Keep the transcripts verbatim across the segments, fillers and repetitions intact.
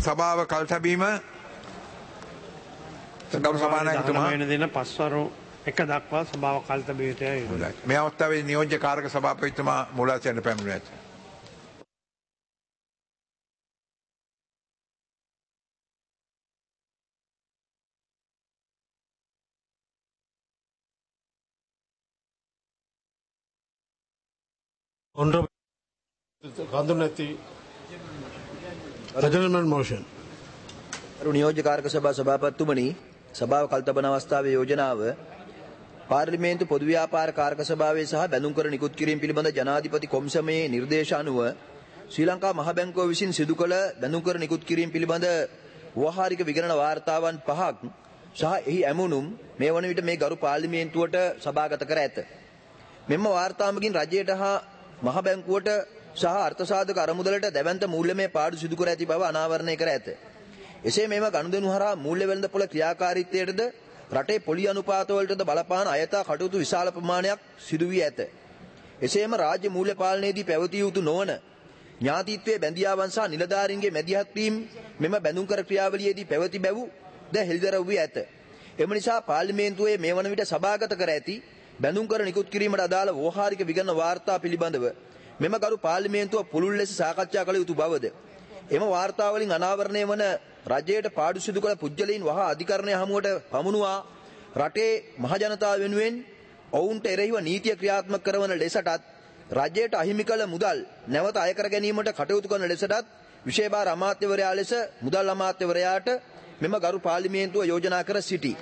සභාව කල්තැබීම ගරු සභානායකතුමා වෙන දින පස්වරු එක දක්වා සභාව කල්තැබිය යුතුයි. මේ අවස්ථාවේ නියෝජ්‍ය කාරක සභාපතිතුමා මුලාසෙන් පැමිණෙනවා. Honorable Kandunati, Adjournment motion. නියෝජ්‍ය කාරක සභා සභාපතිතුමනි, සභාව කල්තබන අවස්ථාවේ යෝජනාව පාර්ලිමේන්තු පොදු ව්‍යාපාර කාරක සභාවේ සහ බැඳුම් කර නිකුත් කිරීම පිළිබඳ ජනාධිපති කොමිසමේ නිර්දේශ අනුව ශ්‍රී ලංකා මහ බැංකුව විසින් සිදු කළ බැඳුම් කර නිකුත් කිරීම පිළිබඳ ව්‍යවහාරික විගණන වාර්තාවන් පහක් සහ එහි ඇමුණුම් මේ වන විට මේ ගරු පාර්ලිමේන්තුවට සභාගත කර ඇත. මෙම වාර්තාවකින් රජයට හා මහ බැංකුවට සහ අර්ථසාධක අරමුදලට දැවැන්ත මූල්‍යමය පාඩු සිදු කර ඇති බව අනාවරණය කර ඇත. එසේ මේම ගනුදෙනු හරහා මූල්‍ය වෙළඳපොළ ක්‍රියාකාරීත්වයටද රටේ පොලි අනුපාතවලටද බලපාන අයථා කටයුතු විශාල ප්‍රමාණයක් සිදු වී ඇත. එසේම රාජ්‍ය මූල්‍ය පාලනයේදී පැවතිය යුතු නොවන ඥාතීත්වයේ බැඳියාවන් සහ නිලධාරීන්ගේ මැදිහත් වීම මෙම බැඳුම් කර ක්‍රියාවලියේදී පැවති බැව් ද හෙළිදරව් වී ඇත. එම නිසා පාර්ලිමේන්තුවේ මේ වන විට සභාගත කර ඇති බැඳුම් කර නිකුත් කිරීමට අදාළ ව්‍යවහාරික විගණන වාර්තා පිළිබඳව මෙම ගරු පාර්ලිමේන්තුව පුළුල් ලෙස සාකච්ඡා කළ යුතු බවද එම වාර්තාවලින් අනාවරණය වන රජයට පාඩු සිදු කළ පුද්ගලයන් වහා අධිකරණය හමුවට පමුණුවා රටේ මහ ජනතාව වෙනුවෙන් ඔවුන්ට එරෙහිව නීතිය ක්‍රියාත්මක කරන ලෙසටත් රජයට අහිමි කළ මුදල් නැවත අය කර ගැනීමට කටයුතු කරන ලෙසටත් විශේෂ භාර අමාත්‍යවරයා ලෙස මුදල් අමාත්‍යවරයාට මෙම ගරු පාර්ලිමේන්තුව යෝජනා කර සිටී.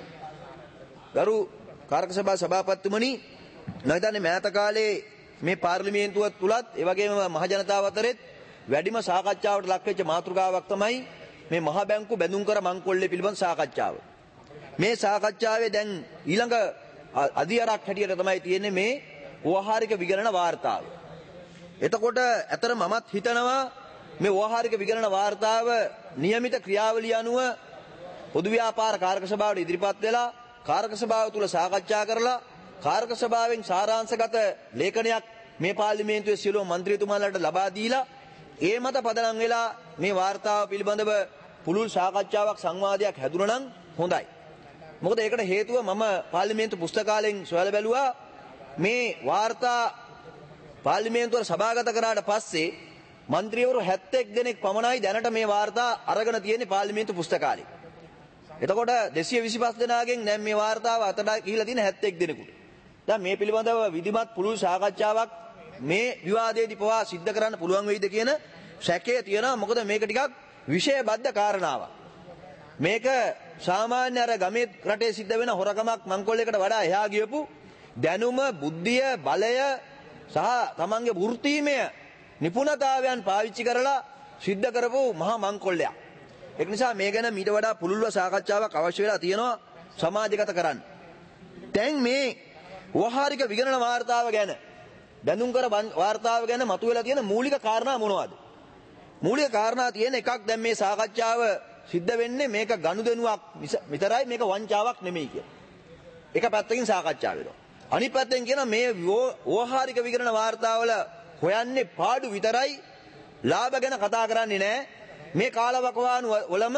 ගරු කාරක සභා සභාපතිතුමනි, නැවතනේ මෑත කාලේ මේ පාර්ලිමේන්තුව තුලත් ඒ වගේම මහ ජනතාව අතරෙත් වැඩිම සාකච්ඡාවට ලක් වෙච්ච මාතෘකාවක් තමයි මේ මහ බැංකු බැඳුම් කර මංකොල්ලේ පිළිබඳ සාකච්ඡාව. මේ සාකච්ඡාවේ දැන් ඊළඟ අධියරක් හැටියට තමයි තියෙන්නේ මේ ව්‍යවහාරික විගණන වාර්තාව. එතකොට ඇතර මමත් හිතනවා මේ ව්‍යවහාරික විගණන වාර්තාව નિયમિત ක්‍රියාවලිය අනුව පොදු ව්‍යාපාර කාරක සභාවට ඉදිරිපත් වෙලා කාරක සභාව තුල සාකච්ඡා කරලා කාරක සභාවෙන් සාරාංශගත ලේඛනයක් මේ පාර්ලිමේන්තුවේ සියලුම മന്ത്രിතුමාලාට ලබා දීලා ඒ මත පදනම් වෙලා මේ වාර්තාව පිළිබඳව පුළුල් සාකච්ඡාවක් සංවාදයක් හැදුණා නම් හොඳයි. මොකද ඒකට හේතුව මම පාර්ලිමේන්තු පුස්තකාලයෙන් සොයලා බැලුවා මේ වාර්තා පාර්ලිමේන්තුවට සභාගත කරාට පස්සේ മന്ത്രിවරු හැත්තෑ දෙනෙක් පමණයි දැනට මේ වාර්තා අරගෙන තියෙන්නේ පාර්ලිමේන්තු පුස්තකාලේ. එතකොට දෙසිය විසිපහ දෙනාගෙන් දැන් මේ වාර්තාව අතට ගිහිලා තියෙන හැත්තෑ දෙනෙකුට. දැන් මේ පිළිබඳව විධිමත් පුළුල් සාකච්ඡාවක් මේ විවාදයේදී පවා සිද්ධ කරන්න පුළුවන් වෙයිද කියන සැකය තියෙනවා. මොකද මේක ටිකක් විෂයබද්ධ කාරණාවක්. මේක සාමාන්‍ය අර ගමේ රටේ සිද්ධ වෙන හොරකමක් මංකොල්ලයකට වඩා එහා ගියපු දැනුම, බුද්ධිය, බලය සහ තමන්ගේ වෘත්තීමය නිපුණතාවයන් පාවිච්චි කරලා සිද්ධ කරපු මහා මංකොල්ලයක්. ඒක නිසා මේ ගැන මීට වඩා පුළුල්ව සාකච්ඡාවක් අවශ්‍ය වෙලා තියෙනවා සමාජගත කරන්න. දැන් මේ ව්‍යවහාරික විගණන වාර්තාව ගැන බැඳුම් කර වාර්තාව ගැන මතුවලා තියෙන මූලික කාරණා මොනවද? මූලික කාරණා තියෙන එකක් දැන් මේ සාකච්ඡාව සිද්ධ වෙන්නේ මේක ගනුදෙනුවක් විතරයි, මේක වංචාවක් නෙමෙයි කියලා. එක පැත්තකින් සාකච්ඡා වෙනවා. අනිත් පැත්තෙන් කියන මේ ව්‍යවහාරික විගණන වාර්තාවල හොයන්නේ පාඩු විතරයි, ලාභ ගැන කතා කරන්නේ නැහැ. මේ කාලවකවානු වලම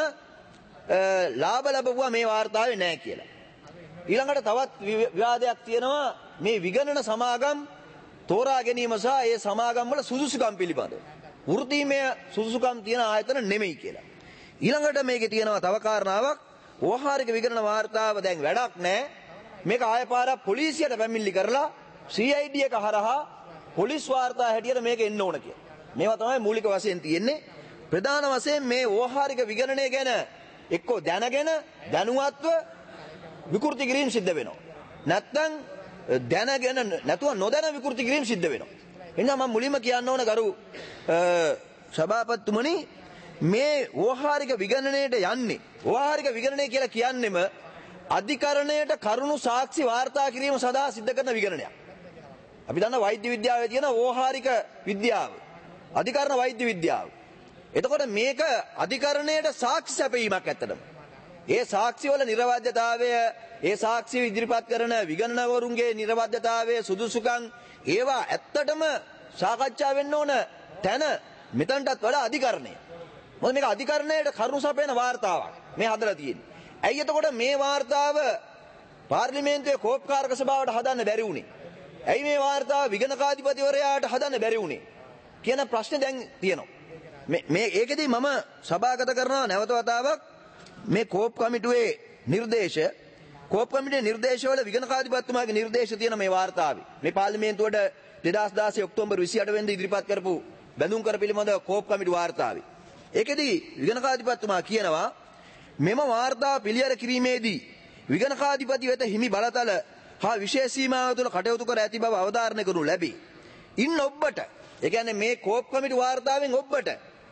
ලාභ ලැබුවා මේ වාර්තාවේ නැහැ කියලා. ඊළඟට තවත් විවාදයක් තියෙනවා මේ විගණන සමාගම් තෝරා ගැනීම සහ ඒ සමාගම් වල සුදුසුකම් පිළිබඳව. වෘත්තීමය සුදුසුකම් තියෙන ආයතන නෙමෙයි කියලා. ඊළඟට මේකේ තියෙනවා තව කාරණාවක්, ව්‍යවහාරික විගණන වාර්තාව දැන් වැඩක් නැහැ. මේක ආය පාරක් පොලිසියට පැමිණිලි කරලා සී අයි ඩී එක හරහා පොලිස් වාර්තා හැටියට මේක එන්න ඕන කියලා. මේවා තමයි මූලික වශයෙන් තියෙන්නේ. ප්‍රධාන වශයෙන් මේ ව්‍යවහාරික විගණනය ගැන එක්කෝ දැනගෙන දැනුවත්ව විකෘති කිරීම සිද්ධ වෙනවා. නැත්නම් දැනගෙන නැතුව නොදැන විකෘති කිරීම සිද්ධ වෙනවා. එහෙනම් මම මුලින්ම කියන්න ඕන ගරු සභාපතිතුමනි, මේ ව්‍යවහාරික විගණනයට යන්නේ ව්‍යවහාරික විගණනය කියලා කියන්නෙම අධිකරණයට කරුණු සාක්ෂි වාර්තා කිරීම සඳහා සිද්ධ කරන විගණනයක්. අපි දන්නා වෛද්‍ය විද්‍යාවේ තියෙන ව්‍යවහාරික විද්‍යාව, අධිකරණ වෛද්‍ය විද්‍යාව. එතකොට මේක අධිකරණයට සාක්ෂි සැපයීමක් ඇත්තටම. ඒ සාක්ෂි වල නිර්වද්‍යතාවය, ඒ සාක්ෂි ඉදිරිපත් කරන විගණනවරුන්ගේ නිර්වද්‍යතාවය, සුදුසුකම් ඒවා ඇත්තටම සාකච්ඡා වෙන්න ඕන තැන මෙතනටත් වඩා අධිකරණය. මොකද මේක අධිකරණයට කරුණු සපයන වාර්තාවක් මේ හදලා තියෙන්නේ. ඇයි එතකොට මේ වාර්තාව පාර්ලිමේන්තුවේ කෝපකාරක සභාවට හදන්න බැරි වුණේ? ඇයි මේ වාර්තාව විගණකාධිපතිවරයාට හදන්න බැරි වුණේ කියන ප්‍රශ්නේ දැන් තියෙනවා. මේ මේ ඒකෙදී මම සභාගත කරනවා නැවත වතාවක් මේ කෝප් කමිටුවේ නිර්දේශ කෝප් කමිටුවේ නිර්දේශවල විගණකාධිපතිතුමාගේ නිර්දේශ තියෙන මේ වාර්තාවේ මේ පාර්ලිමේන්තුවට දෙදාස් දාසය ඔක්තෝබර් විසිඅට වෙනිදා ඉදිරිපත් කරපු බැඳුම් කර පිළිබඳ කෝප් කමිටු වාර්තාවේ ඒකෙදී විගණකාධිපතිතුමා කියනවා මෙම වාර්තාව පිළියෙල කිරීමේදී විගණකාධිපති වෙත හිමි බලතල හා විශේෂ සීමාව තුළ කටයුතු කර ඇති බව අවධාරණය කරනු ලැබේ. ඉන් ඔබට ඒ කියන්නේ මේ කෝප් කමිටු වාර්තාවෙන් ඔබට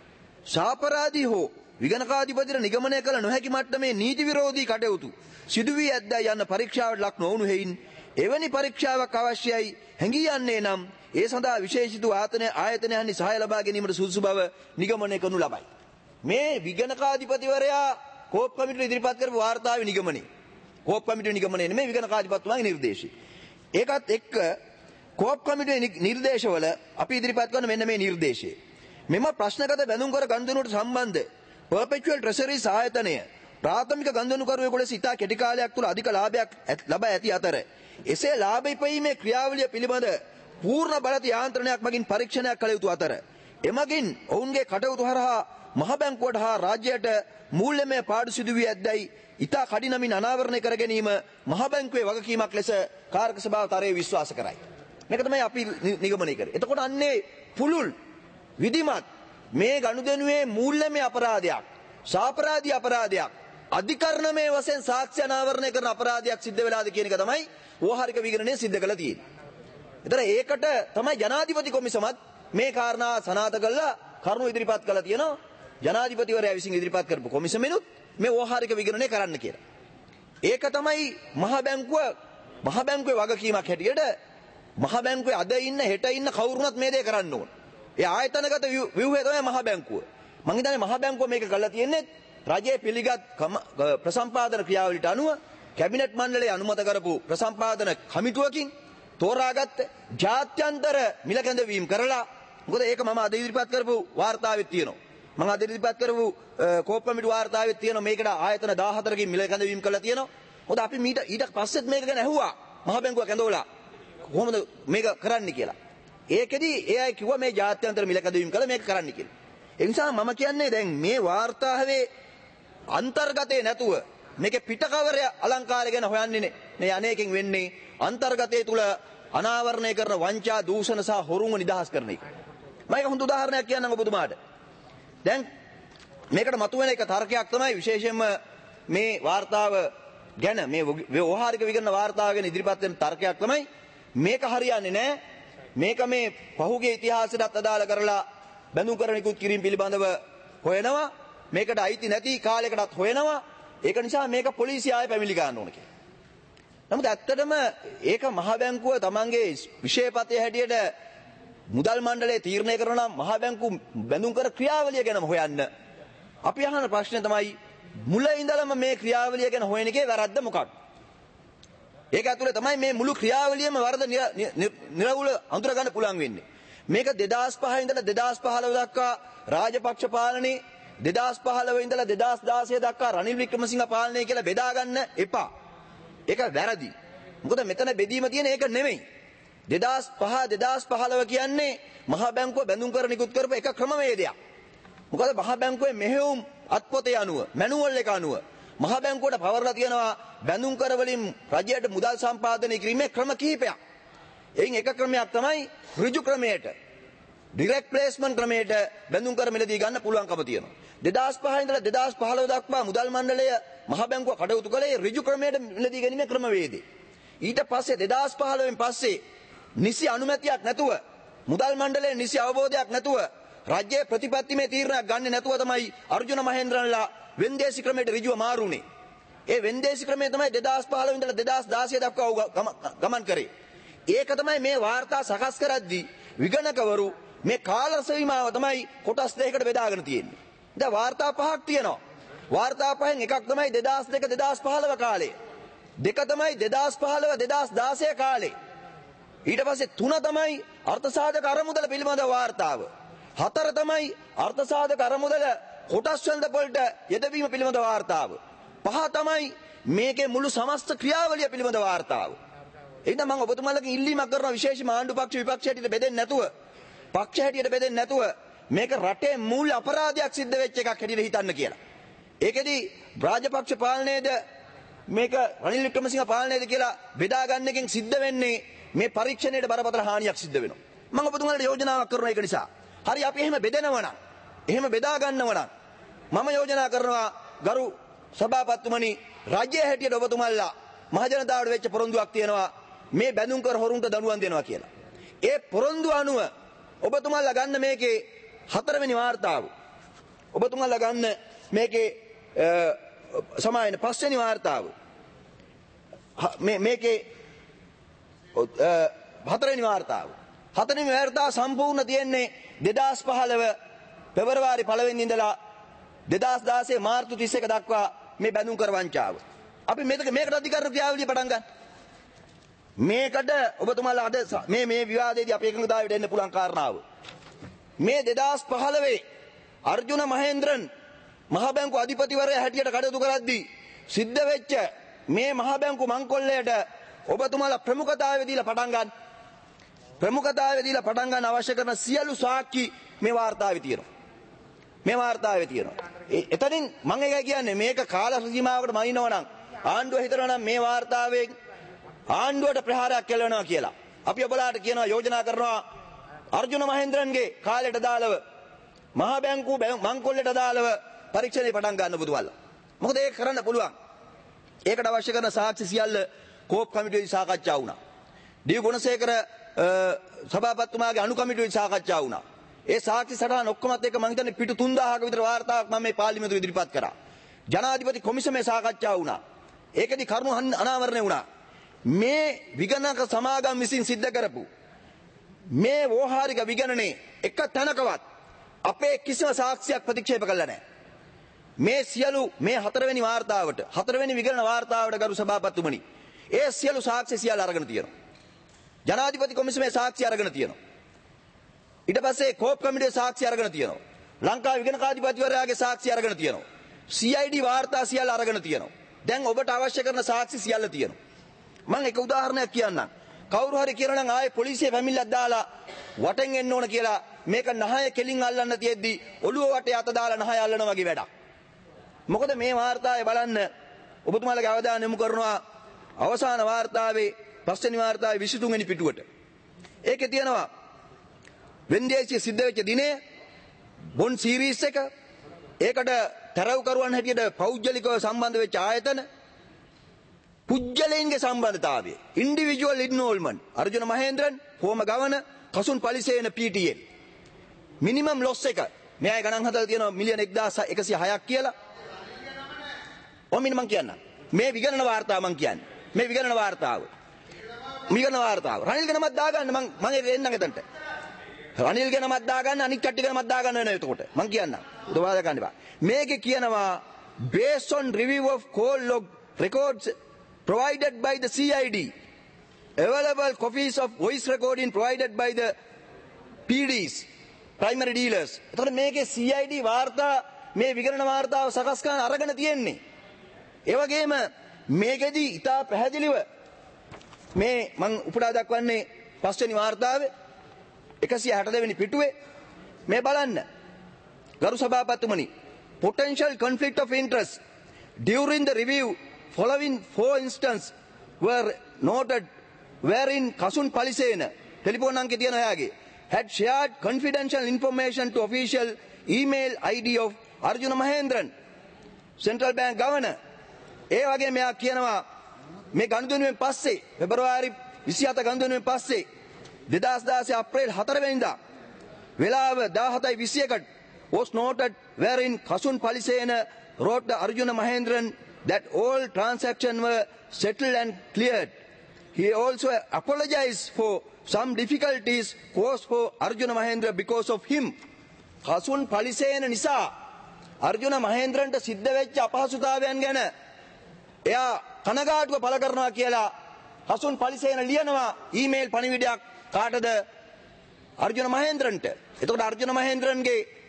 සාපරාධී හෝ විගණකාධිපතිට නිගමනය කළ නොහැකි මට්ටමේ නීති විරෝධී කටයුතු සිදු වී ඇද්දයි යන්න පරීක්ෂාවට ලක් නොවුණු හේයින් එවැනි පරීක්ෂාවක් අවශ්‍යයි හැඟී යන්නේ නම් ඒ සඳහා විශේෂිත ආයතන ආයතනයන්හි සහාය ලබා ගැනීමට සුදුසු බව නිගමනය කරනු ලබයි. මේ විගණකාධිපතිවරයා කෝප් කමිටුව ඉදිරිපත් කරපු වාර්තාවේ නිගමනය කෝප් කමිටුවේ නිගමනය නෙමෙයි විගණකාධිපතිතුමාගේ නිර්දේශය. ඒකත් එක්ක කෝප් කමිටුවේ නිර්දේශවල අපි ඉදිරිපත් කරන මෙන්න මේ නිර්දේශය. මෙම ප්‍රශ්නගත බැඳුම් කර ගනුදෙනුවට සම්බන්ධ පර්පෙචුවල් ට්‍රෙෂරිස් ආයතනය ප්‍රාථමික ගනුදෙනුකරුවෙකු ලෙස ඉතා කෙටි කාලයක් තුළ අධික ලාභයක් ලබා ඇති අතර එසේ ලාභ ඉපයීමේ ක්‍රියාවලිය පිළිබඳ පූර්ණ බලත යාන්ත්‍රණයක් මගින් පරීක්ෂණයක් කළ යුතු අතර එමගින් ඔවුන්ගේ කටයුතු හරහා මහ බැංකුවට හා රාජ්‍යයට මූල්‍යමය පාඩු සිදු වී ඇද්දයි ඉතා කඩිනමින් අනාවරණය කර ගැනීම මහ බැංකුවේ වගකීමක් ලෙස කාර්ක සභාව තරයේ විශ්වාස කරයි. මේක තමයි අපි නිගමනය කරේ. එතකොට අන්නේ පුළුල් විධිමත් මේ ගනුදෙනුවේ මූල්‍යමය අපරාධයක්, සාපරාධී අපරාධයක්, අධිකරණමය වශයෙන් සාක්ෂි අනාවරණය කරන අපරාධයක් සිද්ධ වෙලාද කියන එක තමයි ව්‍යවහාරික විගණනය සිද්ධ කළා තියෙන්නේ. ඒතර ඒකට තමයි ජනාධිපති කොමිසමත් මේ කාරණා සනාථ කළා කරුණු ඉදිරිපත් කළා තියෙනවා. ජනාධිපතිවරයා විසින් ඉදිරිපත් කරපු කොමිසමෙනුත් මේ ව්‍යවහාරික විගණනය කරන්න කියලා. ඒක තමයි මහ බැංකුව මහ බැංකුවේ වගකීමක් හැටියට මහ බැංකුවේ අද ඉන්න හෙට ඉන්න කවුරුණත් මේ දේ කරන්න ඕන. ඒ ආයතනගත ව්‍යුහය තමයි මහ බැංකුව. මම හිතන්නේ මහ බැංකුව මේක කරලා තියෙන්නේ රජයේ පිළිගත් ප්‍රසම්පාදන ක්‍රියාවලියට අනුව කැබිනට් මණ්ඩලයේ අනුමත කරපු ප්‍රසම්පාදන කමිටුවකින් තෝරාගත්ත ජාත්‍යන්තර මිල කැඳවීම් කරලා මොකද ඒක මම අද ඉදිරිපත් කරපු වාර්තාවෙත් තියෙනවා. මම අද ඉදිරිපත් කරපු කෝප් කමිටු වාර්තාවෙත් තියෙනවා මේකට ආයතන දාහතරකින් මිල කැඳවීම් කරලා තියෙනවා. මොකද අපි මීට ඊට පස්සෙත් මේක ගැන ඇහුවා මහ බැංකුව කැඳවලා කොහොමද මේක කරන්න කියලා. ඒකෙදි ඒ අය කිව්වා මේ ජාත්‍යන්තර මිල කැඳවීම් කළා මේක කරන්න කියලා. ඒ නිසා මම කියන්නේ දැන් මේ වාර්තාවේ අන්තර්ගතේ නැතුව මේකේ පිටකවරය අලංකාරය ගැන හොයන්නේ නේ අනේකෙන් වෙන්නේ අන්තර්ගතයේ තුල අනාවරණය කරන වංචා දූෂණ සහ හොරුන්ව නිදහස් කරන එක. මම එක හොඳ උදාහරණයක් කියන්නම් ඔබතුමාට. දැන් මේකට මතුවෙන එක තර්කයක් තමයි විශේෂයෙන්ම මේ වාර්තාව ගැන මේ ව්‍යවහාරික විගණන වාර්තාව ගැන ඉදිරිපත් වෙන තර්කයක් තමයි මේක හරියන්නේ නැහැ. මේක මේ පහුගිය ඉතිහාසයටත් අදාළ කරලා බැඳුම් කර නිකුත් කිරීම පිළිබඳව හොයනවා. මේකට අයිති නැති කාලයකටත් හොයනවා. ඒක නිසා මේක පොලිසිය ආයෙ පැමිණිලි ගන්න ඕන කියලා. නමුත් ඇත්තටම ඒක මහ බැංකුව තමන්ගේ විශේෂපතේ හැටියට මුදල් මණ්ඩලයේ තීරණය කරන නම් මහ බැංකුව බැඳුම් කර ක්‍රියාවලිය ගැනම හොයන්න. අපි අහන ප්‍රශ්නේ තමයි මුල ඉඳලම මේ ක්‍රියාවලිය ගැන හොයන එකේ වැරද්ද මොකක්ද? ඒක ඇතුලේ තමයි මේ මුළු ක්‍රියාවලියම වරද නිරවුල අඳුර ගන්න පුළුවන් වෙන්නේ. මේක දෙදාස් පහ ඉඳලා දෙදාස් පහළොව දක්වා රාජපක්ෂ පාලනේ දෙදාස් පහළොව ඉඳලා දෙදාස් දාසය දක්වා රනිල් වික්‍රමසිංහ පාලනය කියලා බෙදා ගන්න එපා. ඒක වැරදි. මොකද මෙතන බෙදීම තියෙන ඒක නෙමෙයි. දෙදාස් පහ දෙදාස් පහළොව කියන්නේ මහ බැංකුව බැඳුම් කර නිකුත් කරපු එක ක්‍රමවේදයක්. මොකද මහ බැංකුවේ මෙහෙයුම් අත්පොතේ අනුව මැනුවල් එක අනුව මහ බැංකුවට පවර්ලා තියෙනවා බැඳුම් කර වලින් රජයට මුදල් සම්පාදනය කිරීමේ ක්‍රම කිහිපයක්. එයින් එක ක්‍රමයක් තමයි ඍජු ක්‍රමයට ඩිරෙක්ට් ප්ලේස්මන්ට් ක්‍රමයට බැඳුම් කර මිලදී ගන්න පුළුවන්කම තියෙනවා. දෙදාස් පහ ඉඳලා දෙදාස් පහළොව දක්වා මුදල් මණ්ඩලය මහ බැංකුව කටයුතු කළේ ඍජු ක්‍රමයට මිලදී ගැනීමේ ක්‍රමවේදය. ඊට පස්සේ දෙදාස් පහළොවෙන් පස්සේ නිසි අනුමැතියක් නැතුව මුදල් මණ්ඩලයේ නිසි අවබෝධයක් නැතුව රාජ්‍ය ප්‍රතිපත්තිමේ තීරණයක් ගන්න නැතුව තමයි අර්ජුන මහේන්ද්‍රන්ලා වෙන්දේසි ක්‍රමයට ඍජුව මාරුනේ. ඒ වෙන්දේසි ක්‍රමය තමයි දෙදාස් පහළොව ඉඳලා දෙදාස් දාසය දක්වා ගමන් කරේ. ඒක තමයි මේ වාර්තා සකස් කරද්දී විගණකවරු මේ කාල සීමාව තමයි කොටස් දෙකකට බෙදාගෙන තියෙන්නේ. දැන් වාර්තා පහක් තියෙනවා. වාර්තා පහෙන් එකක් තමයි දෙදාස් දෙක දෙදාස් පහළොව කාලේ. දෙක තමයි දෙදාස් පහළොව දෙදාස් දාසය කාලේ. ඊට පස්සේ තුන තමයි අර්ථසාධක අරමුදල පිළිබඳ වාර්තාව. හතර තමයි අර්ථසාධක අරමුදල කොටස් වෙළඳපොළට යෙදවීම පිළිබඳ වාර්තාව. පහ තමයි මේකේ මුළු සමස්ත ක්‍රියාවලිය පිළිබඳ වාර්තාව. එහෙනම් මම ඔබතුමාලගෙන් ඉල්ලීමක් කරනවා විශේෂම ආණ්ඩු පක්ෂ විපක්ෂ හැටියට බෙදෙන්නේ නැතුව පක්ෂ හැටියට බෙදෙන්නේ නැතුව මේක රටේ මූල අපරාධයක් සිද්ධ වෙච්ච එකක් හැටියට හිතන්න කියලා. ඒකෙදි රාජපක්ෂ පාලනයේද මේක රනිල් වික්‍රමසිංහ පාලනයේද කියලා බෙදා ගන්න එකෙන් සිද්ධ වෙන්නේ මේ පරීක්ෂණයට බරපතල හානියක් සිද්ධ වෙනවා. මම ඔබතුමාලට යෝජනාවක් කරනවා ඒක නිසා. හරි අපි එහෙම බෙදෙනවා නම් එහෙම බෙදා ගන්නවා නම් මම යෝජනා කරනවා ගරු සභාපතිතුමනි රාජ්‍ය හැටියට ඔබතුමාලා මහජනතාවට වෙච්ච පොරොන්දුවක් තියෙනවා මේ බැඳුම් කර හොරුන්ට දඬුවම් දෙනවා කියලා. ඒ පොරොන්දු අනුව ඔබතුමාලා ගන්න මේකේ හතරවෙනි වාර්තාව. ඔබතුමාලා ගන්න මේකේ සමායන පස්වෙනි වාර්තාව. මේ මේකේ හතරවෙනි වාර්තාව. හතරවෙනි වාර්තාව සම්පූර්ණ තියෙන්නේ දෙදාස් පහළව පෙබරවාරි පළවෙනි ඉඳලා දෙදාස් දාසය මාර්තු තිස් එක දක්වා මේ බැඳුම් කර වංචාව. අපි මේක මේකට අධිකරණ ක්‍රියාවලිය පටන් ගන්න. මේකට ඔබතුමාලා අද මේ මේ විවාදයේදී අපි එකඟතාවයට එන්න පුළුවන් කාරණාව. මේ දෙදාස් පහළවේ අර්ජුන මහේන්ද්‍රන් මහ බැංකු අධිපතිවරයා හැටියට කටයුතු කරද්දී සිද්ධ වෙච්ච මේ මහ බැංකු මංකොල්ලයට ඔබතුමාලා ප්‍රමුඛතාවය දීලා පටන් ගන්න. ප්‍රමුඛතාවය දීලා පටන් ගන්න අවශ්‍ය කරන සියලු සාක්ෂි මේ වාර්තාවේ තියෙනවා. මේ වාර්තාවේ තියෙනවා. එතනින් මම එකයි කියන්නේ මේක කාල සීමාවකට මනිනවා නම් ආණ්ඩුව හිතනවා නම් මේ වාර්තාවෙන් ආණ්ඩුවට ප්‍රහාරයක් කෙලවෙනවා කියලා. අපි ඔබලාට කියනවා යෝජනා කරනවා අර්ජුන මහේන්ද්‍රන්ගේ කාලයට දාලව මහ බැංකු මංකොල්ලට දාලව පරීක්ෂණය පටන් ගන්න ඔබතුමාලා. මොකද ඒක කරන්න පුළුවන්. ඒකට අවශ්‍ය කරන සාක්ෂි සියල්ල කෝප් කමිටුවේ සාකච්ඡා වුණා. ඩී ගුණසේකර සභාපතිතුමාගේ අනු කමිටුවේ සාකච්ඡා වුණා. ඒ සාක්ෂි සටහන් ඔක්කොමත් එක්ක මම හිතන්නේ පිටු තුන්දාහක විතර වාර්තාවක් මම මේ පාර්ලිමේන්තුවේ ඉදිරිපත් කරා. ජනාධිපති කොමිසමේ සාකච්ඡා වුණා. ඒකෙදි කරුණු අනාවරණය වුණා. මේ විගණක සමාගම් විසින් සිද්ධ කරපු මේ වෝහාරික විගණනේ එක තැනකවත් අපේ කිසිම සාක්ෂියක් ප්‍රතික්ෂේප කළා නැහැ. මේ සියලු මේ හතරවෙනි වාර්තාවට හතරවෙනි විගණන වාර්තාවට ගරු සභාපතිතුමනි ඒ සියලු සාක්ෂි සියල්ල අරගෙන තියෙනවා. ජනාධිපති කොමිසමේ සාක්ෂි අරගෙන තියෙනවා. ඊට පස්සේ කෝප් කමිටුවේ සාක්ෂි අරගෙන තියෙනවා. ලංකා විගණකාධිපතිවරයාගේ සාක්ෂි අරගෙන තියෙනවා. සී ආයි ඩී වාර්තා සියල්ල අරගෙන තියෙනවා. දැන් ඔබට අවශ්‍ය කරන සාක්ෂි සියල්ල තියෙනවා. මම එක උදාහරණයක් කියන්නම්. කවුරු හරි කියනවා නම් ආයේ පොලිසිය පැමිණිල්ලක් දාලා වටෙන් එන්න ඕන කියලා මේක නහය කෙලින් අල්ලන්න තියෙද්දි ඔළුව වටේ අත දාලා නහය අල්ලනවා වගේ වැඩක්. මොකද මේ වාර්තාවේ බලන්න ඔබතුමාලගේ අවධානය යොමු කරනවා අවසාන වාර්තාවේ පස්වෙනි වාර්තාවේ විසි තුන් වෙනි පිටුවට. ඒකේ තියෙනවා වෙන්දේසිය සිද්ධ වෙච්ච දිනේ බොන් සීරීස් එක ඒකට තරව්කරුවන් හැටියට පෞද්ගලිකව සම්බන්ධ වෙච්ච ආයතන පුජ්‍යලයින්ගේ සම්බන්ධතාවය ඉන්ඩිවිජුවල් ඉන්වෝල්ව්මන්ට් අර්ජුන මහේන්ද්‍රන් හෝම ගවන Kasun Palisena P T L minimum loss එක මෙයා ගණන් හදලා තියෙනවා මිලියන එක්දාස් එකසිය හයක් කියලා. ඔමින් මං කියන්න මේ විගණන වාර්තාව මං කියන්නේ මේ විගණන වාර්තාව විගණන වාර්තාව රනිල් ගණමත් දාගන්න මං මම එන්නම් එතනට. රනිල් ගණමත් දාගන්න අනික් කට්ටිය ගණමත් දාගන්න වෙනවා එතකොට මං කියන්නම් උදවාද ගන්න එපා. මේකේ කියනවා based on review of call log records provided by the C I D available copies of voice recording provided by the P Ds primary dealers. එතකොට මේකේ C I D වාර්තා මේ විගණන වාර්තාව සකස් කරන අරගෙන තියෙන්නේ. ඒ වගේම මේකෙදි ඉතා පැහැදිලිව මේ මම උපුටා දක්වන්නේ පස්වෙනි වාර්තාවේ එකසිය හැට දෙවෙනි පිටුවේ මේ බලන්න ගරු සභාපතිතුමනි potential conflict of interest during the review following four instances were noted wherein Kasun Palisena telephone අංකේ තියෙන එයාගේ had shared confidential information to official email I D of Arjuna Mahendran Central Bank Governor. ඒ වගේ මෙයා කියනවා මේ ගනුදෙනුවෙන් පස්සේ පෙබරවාරි විසි හත ගනුදෙනුවෙන් පස්සේ දෙදාස් දාසය අප්‍රේල් හතර වෙනිදා වෙලාව දාහතයි විසි එකට was noted wherein Kasun Palisena wrote the Arjuna Mahendran that all transactions were settled and cleared. He also apologized for some difficulties caused for Arjuna Mahendra because of him. Kasun Palisena නිසා අර්ජුන මහේන්ද්‍රන්ට සිද්ධ වෙච්ච අපහසුතාවයන් ගැන එයා කනගාටුව පළ කරනවා කියලා කසුන් පලිසේන ලියනවා email පණිවිඩයක් කාටද අර්ජුන මහේන්ද්‍රන්ට. එතකොට අර්ජුන මහේන්ද්‍රන්ගේ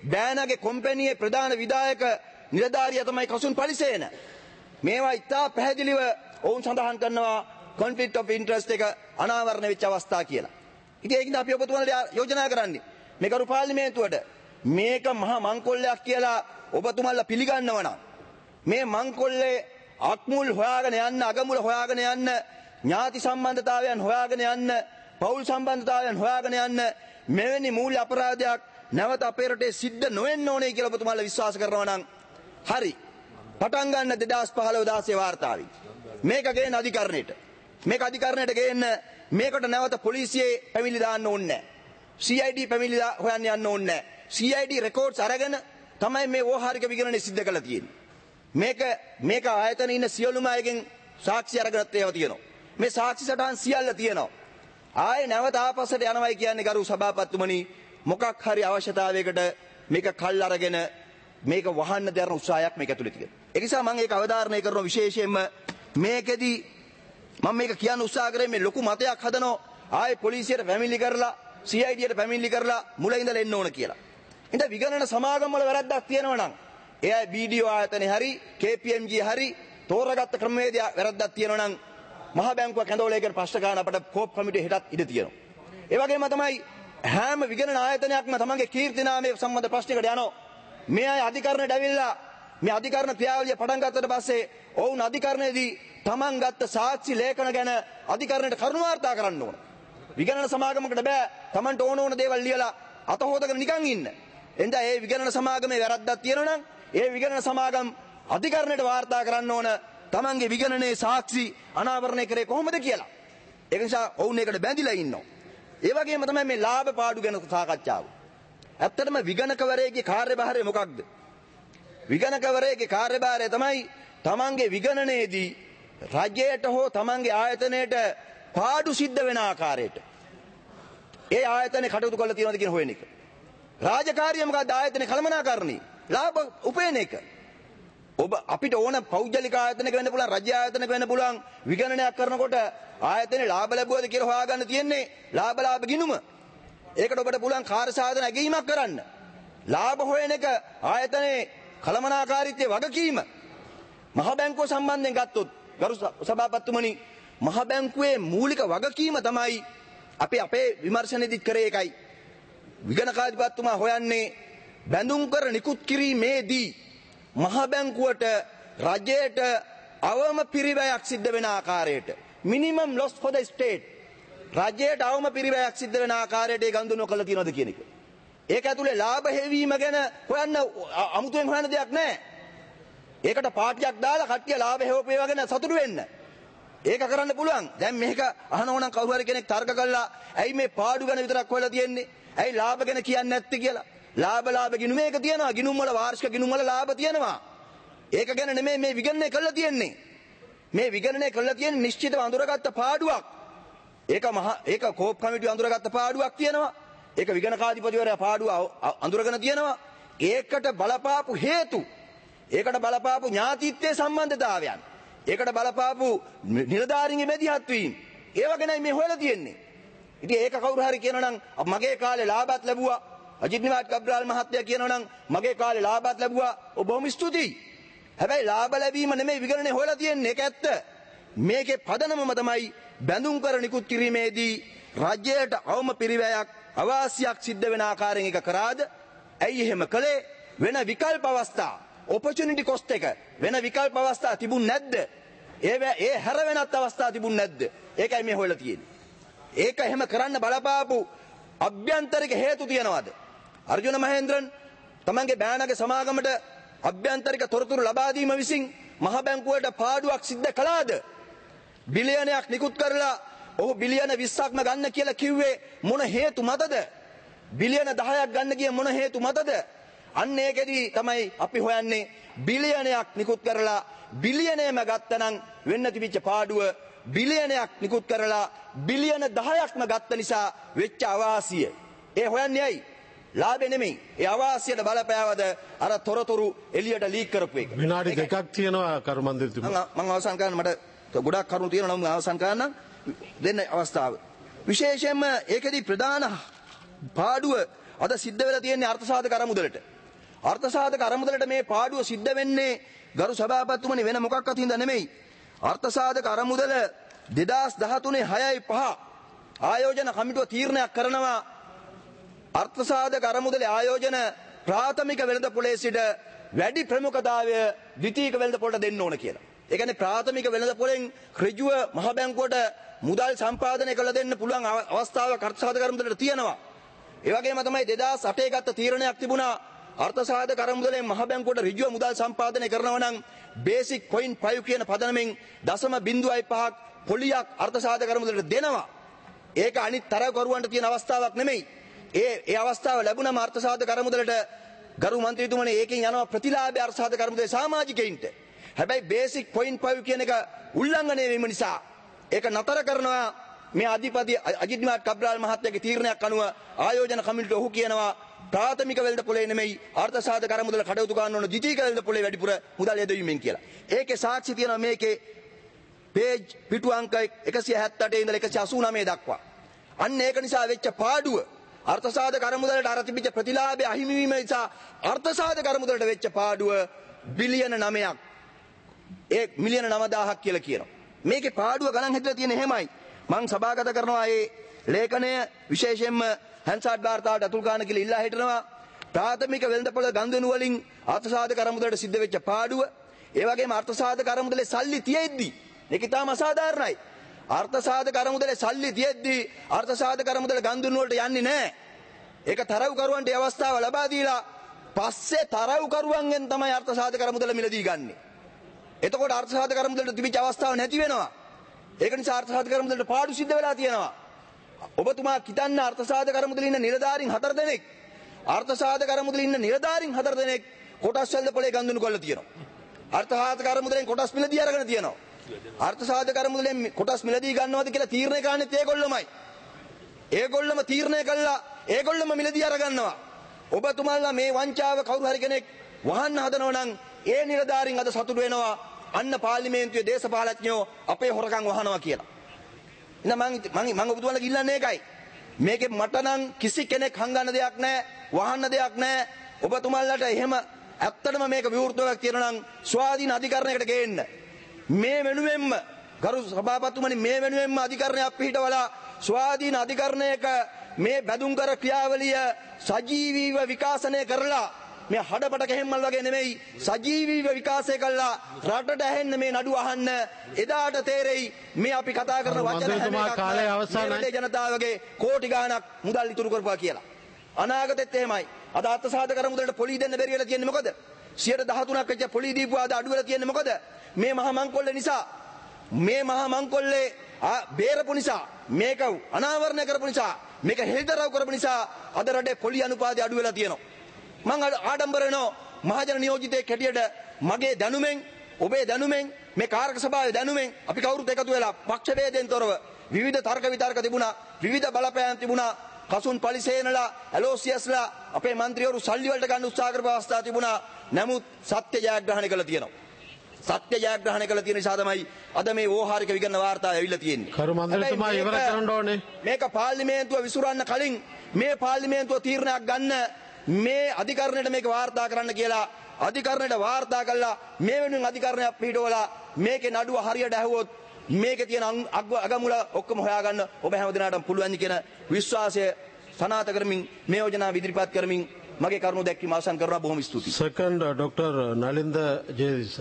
බෑනගේ කොම්පැනියේ ප්‍රධාන විධායක නිලධාරියා තමයි කසුන් පලිසේන. මේවා ඉතා පැහැදිලිව ඔවුන් සඳහන් කරනවා conflict of interest එක අනාවරණය වෙච්ච අවස්ථා කියලා. ඉතින් ඒකින්ද අපි ඔබතුමාලට යෝජනා කරන්නේ මේ කරු පාර්ලිමේන්තුවට මේක මහා මංකොල්ලයක් කියලා ඔබතුමාලා පිළිගන්නව නම් මේ මංකොල්ලේ අක්මුල් හොයාගෙන යන්න අගමුල හොයාගෙන යන්න ඥාති සම්බන්ධතාවයන් හොයාගෙන යන්න පෞල් සම්බන්ධතාවයන් හොයාගෙන යන්න මෙවැනි මූල්‍ය අපරාධයක් නැවත අපේ රටේ සිද්ධ නොවෙන්න ඕනේ කියලා ඔබතුමාලා විශ්වාස කරනවා නම් හරි පටන් ගන්න දෙදාස් පහළොව දාසේ වාර්තාවයි මේක ගේන අධිකරණයට මේක අධිකරණයට ගේන්න මේකට නැවත පොලිසියේ පැමිණිලි දාන්න ඕනේ නැහැ C I D පැමිණිලි හොයන්න යන්න ඕනේ නැහැ C I D රෙකෝඩ්ස් අරගෙන තමයි මේ ඕහාරික විගණනය සිද්ධ කරලා තියෙන්නේ මේක මේක ආයතනයේ ඉන්න සියලුම අයගෙන් සාක්ෂි අරගෙනත් ඒවා තියෙනවා මේ සාක්ෂි සටහන් සියල්ල තියෙනවා ආයේ නැවත ආපස්සට යනවයි කියන්නේ ගරු සභාපතිතුමනි මොකක් හරි අවශ්‍යතාවයකට මේක කල් අරගෙන මේක වහන්න දරන උත්සාහයක් මේක ඇතුළේ තියෙනවා ඒ නිසා මම ඒක අවධාරණය කරන විශේෂයෙන්ම මේකෙදි මම මේක කියන්න උත්සාහ කරේ මේ ලොකු මතයක් හදනවා ආයේ පොලිසියට පැමිණිලි කරලා C I D යට පැමිණිලි කරලා මුල ඉඳලා එන්න ඕන කියලා. ඉතින් විගණන සමාගම් වල වැරද්දක් තියෙනවා නම් එයා B D O ආයතනේ හරි K P M G හරි තෝරාගත්ත ක්‍රමවේදය වැරද්දක් තියෙනවා නම් මහ බැංකුව කැඳවලේකට ප්‍රශ්න ගන්න අපට කෝප් කමිටුවේ හෙටත් ඉඩ තියෙනවා. ඒ වගේම තමයි හැම විගණන ආයතනයක්ම තමන්ගේ කීර්ති නාමයේ සම්බන්ධ ප්‍රශ්නයකට යනවා. මේ අය අධිකරණයට ඇවිල්ලා මේ අධිකරණ ක්‍රියාවලිය පටන් ගත්තට පස්සේ ඔවුන් අධිකරණයේදී තමන් ගත්ත සාක්ෂි ලේඛන ගැන අධිකරණයට කරුණු වාර්තා කරන්න ඕන. විගණන සමාගමකට බෑ තමන්ට ඕන ඕන දේවල් ලියලා අත හොදගෙන නිකන් ඉන්න. එඳා ඒ විගණන සමාගමේ වැරද්දක් තියෙනවා නම් ඒ විගණන සමාගම් අධිකරණයට වාර්තා කරන්න ඕන තමන්ගේ විගණනයේ සාක්ෂි අනාවරණය කරේ කොහොමද කියලා. ඒක නිසා ඔවුන් ඒකට බැඳිලා ඉන්නවා. ඒ වගේම තමයි මේ ලාභ පාඩු ගැන සාකච්ඡාව. ඇත්තටම විගණකවරයෙක්ගේ කාර්යභාරය මොකක්ද? විගණකවරයෙක්ගේ කාර්යභාරය තමයි තමන්ගේ විගණනයේදී රජයට හෝ තමන්ගේ ආයතනයට පාඩු සිද්ධ වෙන ආකාරයට ඒ ආයතනේ කටයුතු කරලා තියෙනවද කියන හොයන එක. රාජකාරිය මොකක්ද? ආයතනේ කළමනාකරණී ලාභ උපයන එක. ඔබ අපිට ඕන පෞද්ගලික ආයතනක වෙන්න පුළුවන් රජ්‍ය ආයතනක වෙන්න පුළුවන් විගණනයක් කරනකොට ආයතනේ ලාභ ලැබුවද කියලා හොයාගන්න තියෙන්නේ ලාභ ලාභ ගිණුම. ඒකට ඔබට පුළුවන් කාර්ය සාධන ඇගීමක් කරන්න. ලාභ හොයන එක ආයතනේ කළමනාකාරීත්වයේ වගකීම. මහ බැංකුව සම්බන්ධයෙන් ගත්තොත් ගරු සභාපතිතුමනි මහ බැංකුවේ මූලික වගකීම තමයි අපි අපේ විමර්ශනයේදී කරේ එකයි. විගණකාධිපතිතුමා හොයන්නේ බැඳුම් කර නිකුත් කිරීමේදී මහ බැංකුවට රජයට අවම පිරිවැයක් සිද්ධ වෙන ආකාරයට minimum loss for the state රජයට අවම පිරිවැයක් සිද්ධ වෙන ආකාරයට ඒ ගනුදෙනු කළා තියෙනවද කියන එක. ඒක ඇතුලේ ලාභ හෙවීම ගැන හොයන්න අමුතුවෙන් හොයන්න දෙයක් නැහැ. ඒකට පාටියක් දාලා කට්ටිය ලාභ හෙවපේ වගේ සතුටු වෙන්න. ඒක කරන්න පුළුවන්. දැන් මේක අහනවා නම් කවුරු හරි කෙනෙක් තර්ක කළා ඇයි මේ පාඩු ගැන විතරක් හොයලා තියෙන්නේ? ඇයි ලාභ ගැන කියන්නේ නැත්තේ කියලා. ලාභ ලාභ ගිණුම මේක තියෙනවා. ගිණුම් වල වාර්ෂික ගිණුම් වල ලාභ තියෙනවා. ඒක ගැන නෙමෙයි මේ විගණනය කළා තියෙන්නේ. මේ විගණනය කළා තියෙන්නේ නිශ්චිතව අඳුරගත්ත පාඩුවක්. ඒක මහ ඒක කෝප් කමිටුව අඳුරගත්ත පාඩුවක් තියෙනවා. ඒක විගණකාධිපතිවරයා පාඩුව අඳුරගෙන තියෙනවා. ඒකට බලපාපු හේතු ඒකට බලපාපු ඥාතිත්වයේ සම්බන්ධතාවයන් ඒකට බලපාපු නිලධාරීන්ගේ මැදිහත් වීම ඒව ගැනයි මේ හොයලා තියෙන්නේ. ඉතින් ඒක කවුරු හරි කියනවා නම් මගේ කාලේ ලාභත් ලැබුවා අජිත් නිවාඩ් කබ්‍රාල් මහත්තයා කියනවා නම් මගේ කාලේ ලාභත් ලැබුවා ඔබ බොහොම ස්තුතියි. හැබැයි ලාභ ලැබීම නෙමෙයි විගණනය හොයලා තියෙන්නේ. ඒක ඇත්ත. මේකේ පදනමම තමයි බැඳුම් කර නිකුත් කිරීමේදී රජයට අවම පිරිවැයක් අවාසියක් සිද්ධ වෙන ආකාරයෙන් එක කරාද? ඇයි එහෙම කළේ? වෙන විකල්ප අවස්ථා opportunity cost එක වෙන විකල්ප අවස්ථා තිබුණ නැද්ද? ඒ ඒ හැර වෙනත් අවස්ථා තිබුණ නැද්ද? ඒකයි මේ හොයලා තියෙන්නේ. ඒක එහෙම කරන්න බලපාපු අභ්‍යන්තරික හේතු තියනවාද? අර්ජුන මහේන්ද්‍රන් තමන්ගේ බෑනගේ සමාගමට අභ්‍යන්තරික තොරතුරු ලබා දීම විසින් මහ බැංකුවට පාඩුවක් සිද්ධ කළාද? බිලියනයක් නිකුත් කරලා ඔහු බිලියන විස්සක්ම ගන්න කියලා කිව්වේ මොන හේතු මතද? බිලියන දහයක් ගන්න ගිය මොන හේතු මතද? අන්න ඒකෙදී තමයි අපි හොයන්නේ බිලියනයක් නිකුත් කරලා බිලියනයම ගත්තනම් වෙන්න තිබිච්ච පාඩුව බිලියනයක් නිකුත් කරලා බිලියන දහයක්ම ගත්ත නිසා වෙච්ච අවාසිය. ඒ හොයන්නේ ඇයි? ලාභෙ නෙමෙයි. ඒ අවාසියට බලපෑවද අර තොරතුරු එළියට ලීක් කරපු එක. විනාඩි දෙකක් තියෙනවා කරු මන්ත්‍රීතුමා. මම අවසන් කරන්න මට ගොඩක් කරුණු තියෙනවා නම් අවසන් කරන්න දෙන්න අවස්ථාව. විශේෂයෙන්ම ඒකෙදී ප්‍රධාන පාඩුව අද සිද්ධ වෙලා තියෙන්නේ අර්ථසාධක අරමුදලට. අර්ථසාධක අරමුදලට මේ පාඩුව සිද්ධ වෙන්නේ ගරු සභාපතිතුමනි වෙන මොකක්වත් හින්දා නෙමෙයි. අර්ථසාධක අරමුදල දෙදාස් දහතුනේ හයයි පහ ආයෝජන කමිටුව තීරණයක් කරනවා අර්ථසාධක අරමුදලේ ආයෝජන ප්‍රාථමික වෙළඳ පොලේ සිට වැඩි ප්‍රමුඛතාවය ද්විතීයික වෙළඳ පොලට දෙන්න ඕන කියලා. ඒ කියන්නේ ප්‍රාථමික වෙළඳ පොලෙන් ඍජුව මහ බැංකුවට මුදල් සම්පාදනය කළ දෙන්න පුළුවන් අවස්ථාවක් අර්ථසාධක අරමුදලට තියෙනවා. ඒ වගේම තමයි දෙදාස් අටේ ගත්ත තීරණයක් තිබුණා අර්ථසාධක අරමුදලෙන් මහ බැංකුවට ඍජුව මුදල් සම්පාදනය කරනවා නම් බේසික් පොයින්ට් ෆයිව් කියන පදනමෙන් දශම බිංදුවයි පහක් පොලියක් අර්ථසාධක අරමුදලට දෙනවා. ඒක අනිත් තරකරුවන්ට තියෙන අවස්ථාවක් නෙමෙයි. ඒ ඒ අවස්ථාව ලැබුණම අර්ථසාධක අරමුදලට ගරු මන්ත්‍රීතුමනි ඒකෙන් යනවා ප්‍රතිලාභය අර්ථසාධක අරමුදලේ සමාජිකයින්ට. හැබැයි බේසික් පොයින්ට් ෆයිව් කියන එක උල්ලංඝනය වීම නිසා ඒක නතර කරනවා මේ අධිපති අජිත් නිවාඩ් කබ්‍රාල් මහත්තයාගේ තීරණයක් අනුව ආයෝජන කමිටුව ඔහු කියනවා ප්‍රාථමික වෙළඳ පොලේ නෙමෙයි අර්ථසාධක අරමුදල කඩයුතු ගන්න ඕන ද්විතීයික වෙළඳ පොලේ වැඩිපුර මුදල් යෙදවීමෙන් කියලා. ඒකේ සාක්ෂි තියෙනවා මේකේ පේජ් පිටු අංක එකසිය හැත්තඅට ඉඳලා එකසිය අසූ නවය දක්වා. අන්න ඒක නිසා වෙච්ච පාඩුව අර්ථසාධක අරමුදලට අර තිබිච්ච ප්‍රතිලාභය අහිමි වීම නිසා අර්ථසාධක අරමුදලට වෙච්ච පාඩුව බිලියන නවයක්. ඒ මිලියන නවදාහක් කියලා කියනවා. මේකේ පාඩුව ගණන් හිතලා තියෙන එහෙමයි. මම සභාගත කරනවා මේ ලේඛනය විශේෂයෙන්ම හැන්සාඩ් වාර්තාවට අතුල් ගන්න කියලා ඉල්ලා හිටනවා. ප්‍රාථමික වෙළඳපොළ ගන්දෙනු වලින් අර්ථසාධක අරමුදලට සිද්ධ වෙච්ච පාඩුව, ඒ වගේම අර්ථසාධක අරමුදලේ සල්ලි තියෙද්දි මේක ඉතාම අසාධාරණයි. අර්ථසාධක අරමුදලේ සල්ලි තියෙද්දි අර්ථසාධක අරමුදල ගන්දෙනු වලට යන්නේ නැහැ. ඒක තරව්කරුවන්ට ඒ අවස්ථාව ලබා දීලා පස්සේ තරව්කරුවන්ගෙන් තමයි අර්ථසාධක අරමුදල මිලදී ගන්නෙ. එතකොට අර්ථසාධක අරමුදලට තිබිච්ච අවස්ථාව නැති වෙනවා. ඒක නිසා අර්ථසාධක අරමුදලට පාඩු සිද්ධ වෙලා තියෙනවා. ඔබතුමා හිතන්න අර්ථසාධක අරමුදලේ ඉන්න නිලධාරීන් හතර දෙනෙක් අර්ථසාධක අරමුදලේ ඉන්න නිලධාරීන් හතර දෙනෙක් කොටස් වෙළඳ පොලේ ගන්දුණු කරලා තියෙනවා. අර්ථසාධක අරමුදලෙන් කොටස් මිලදී අරගෙන තියෙනවා. අර්ථසාධක අරමුදලෙන් කොටස් මිලදී ගන්නවද කියලා තීරණය කරන්නේ ඒගොල්ලොමයි. ඒගොල්ලොම තීරණය කළා ඒගොල්ලොම මිලදී අරගන්නවා. ඔබතුමාලා මේ වංචාව කවුරු හරි කෙනෙක් වහන්න හදනවා නම් ඒ නිලධාරීන් අද සතුටු වෙනවා අන්න පාර්ලිමේන්තුවේ දේශපාලඥයෝ අපේ හොරකම් වහනවා කියලා. ඉතින් මම මම මම ඔබතුමාලා ඉල්ලන්නේ ඒකයි. මේකේ මට නම් කිසි කෙනෙක් හංගන්න දෙයක් නැහැ, වහන්න දෙයක් නැහැ. ඔබතුමාලාට එහෙම ඇත්තටම මේක විවෘතවක් තියෙනවා නම් ස්වාධීන අධිකරණයකට ගේන්න. මේ වෙනුවෙන්ම ගරු සභාපතිතුමනි මේ වෙනුවෙන්ම අධිකරණයක් පිහිටවලා ස්වාධීන අධිකරණයක මේ බැදුම්කර ක්‍රියාවලිය සජීවීව විකාශනය කරලා මේ හඩපට කෙහෙම්මල් වගේ නෙමෙයි සජීවීව විකාශය කළා රටට ඇහෙන්න මේ නඩුව අහන්න එදාට තේරෙයි මේ අපි කතා කරන වචන හැම එකක්ම ජනතාවගේ කෝටි ගාණක් මුදල් ඉතුරු කරපුවා කියලා. අනාගතෙත් එහෙමයි. අද අර්ථසාධක අරමුදලට පොලි දෙන්න බැරි වෙලා තියෙන්නේ මොකද? සියයට දහතුනක් වෙච්ච පොලි දීපුවා අද අඩු වෙලා තියෙන්නේ මොකද? මේ මහා මංකොල්ලේ නිසා. මේ මහා මංකොල්ලේ බේරපු නිසා මේක අනාවරණය කරපු නිසා මේක හෙළිදරව් කරපු නිසා අද රටේ පොලි අනුපාතය අඩු වෙලා තියෙනවා. මම ආඩම්බර වෙනවා මහජන නියෝජිතයෙක් හැටියට මගේ දැනුමෙන් ඔබේ දැනුමෙන් මේ කාර්ක සභාවේ දැනුමෙන් අපි කවුරුත් එකතු වෙලා පක්ෂ ભેදෙන් තොරව විවිධ තර්ක විතර්ක තිබුණා විවිධ බලපෑම් තිබුණා කසුන් පලිසේනලා ඇලෝසියස්ලා අපේ മന്ത്രിවරු සල්ලි වලට ගන්න උත්සාහ කරපු අවස්ථා තිබුණා. නමුත් සත්‍ය ජයග්‍රහණය කළා තියෙනවා. සත්‍ය ජයග්‍රහණය කළා තියෙන නිසා තමයි අද මේ ඕහාරික විගණන වාර්තාව ඇවිල්ලා තියෙන්නේ. කරු මන්ත්‍රීතුමා ඉවර කරන්න ඕනේ. මේක පාර්ලිමේන්තුව විසුරන්න කලින් මේ පාර්ලිමේන්තුව තීරණයක් ගන්න මේ අධිකරණයට මේක වාර්තා කරන්න කියලා අධිකරණයට වාර්තා කළා මේ වෙනුවෙන් අධිකරණයක් පිටවලා මේකේ නඩුව හරියට ඇහුවොත් මේකේ තියෙන අගමුල ඔක්කොම හොයාගන්න ඔබ හැමදෙනාටම පුළුවන් කියන විශ්වාසය සනාථ කරමින් මේ යෝජනාව ඉදිරිපත් කරමින් මගේ කරුණු දැක්වීම අවසන් කරනවා. බොහොම ස්තුතියි. සෙකන්ඩ් ડોક્ટર නලින්ද ජයදිස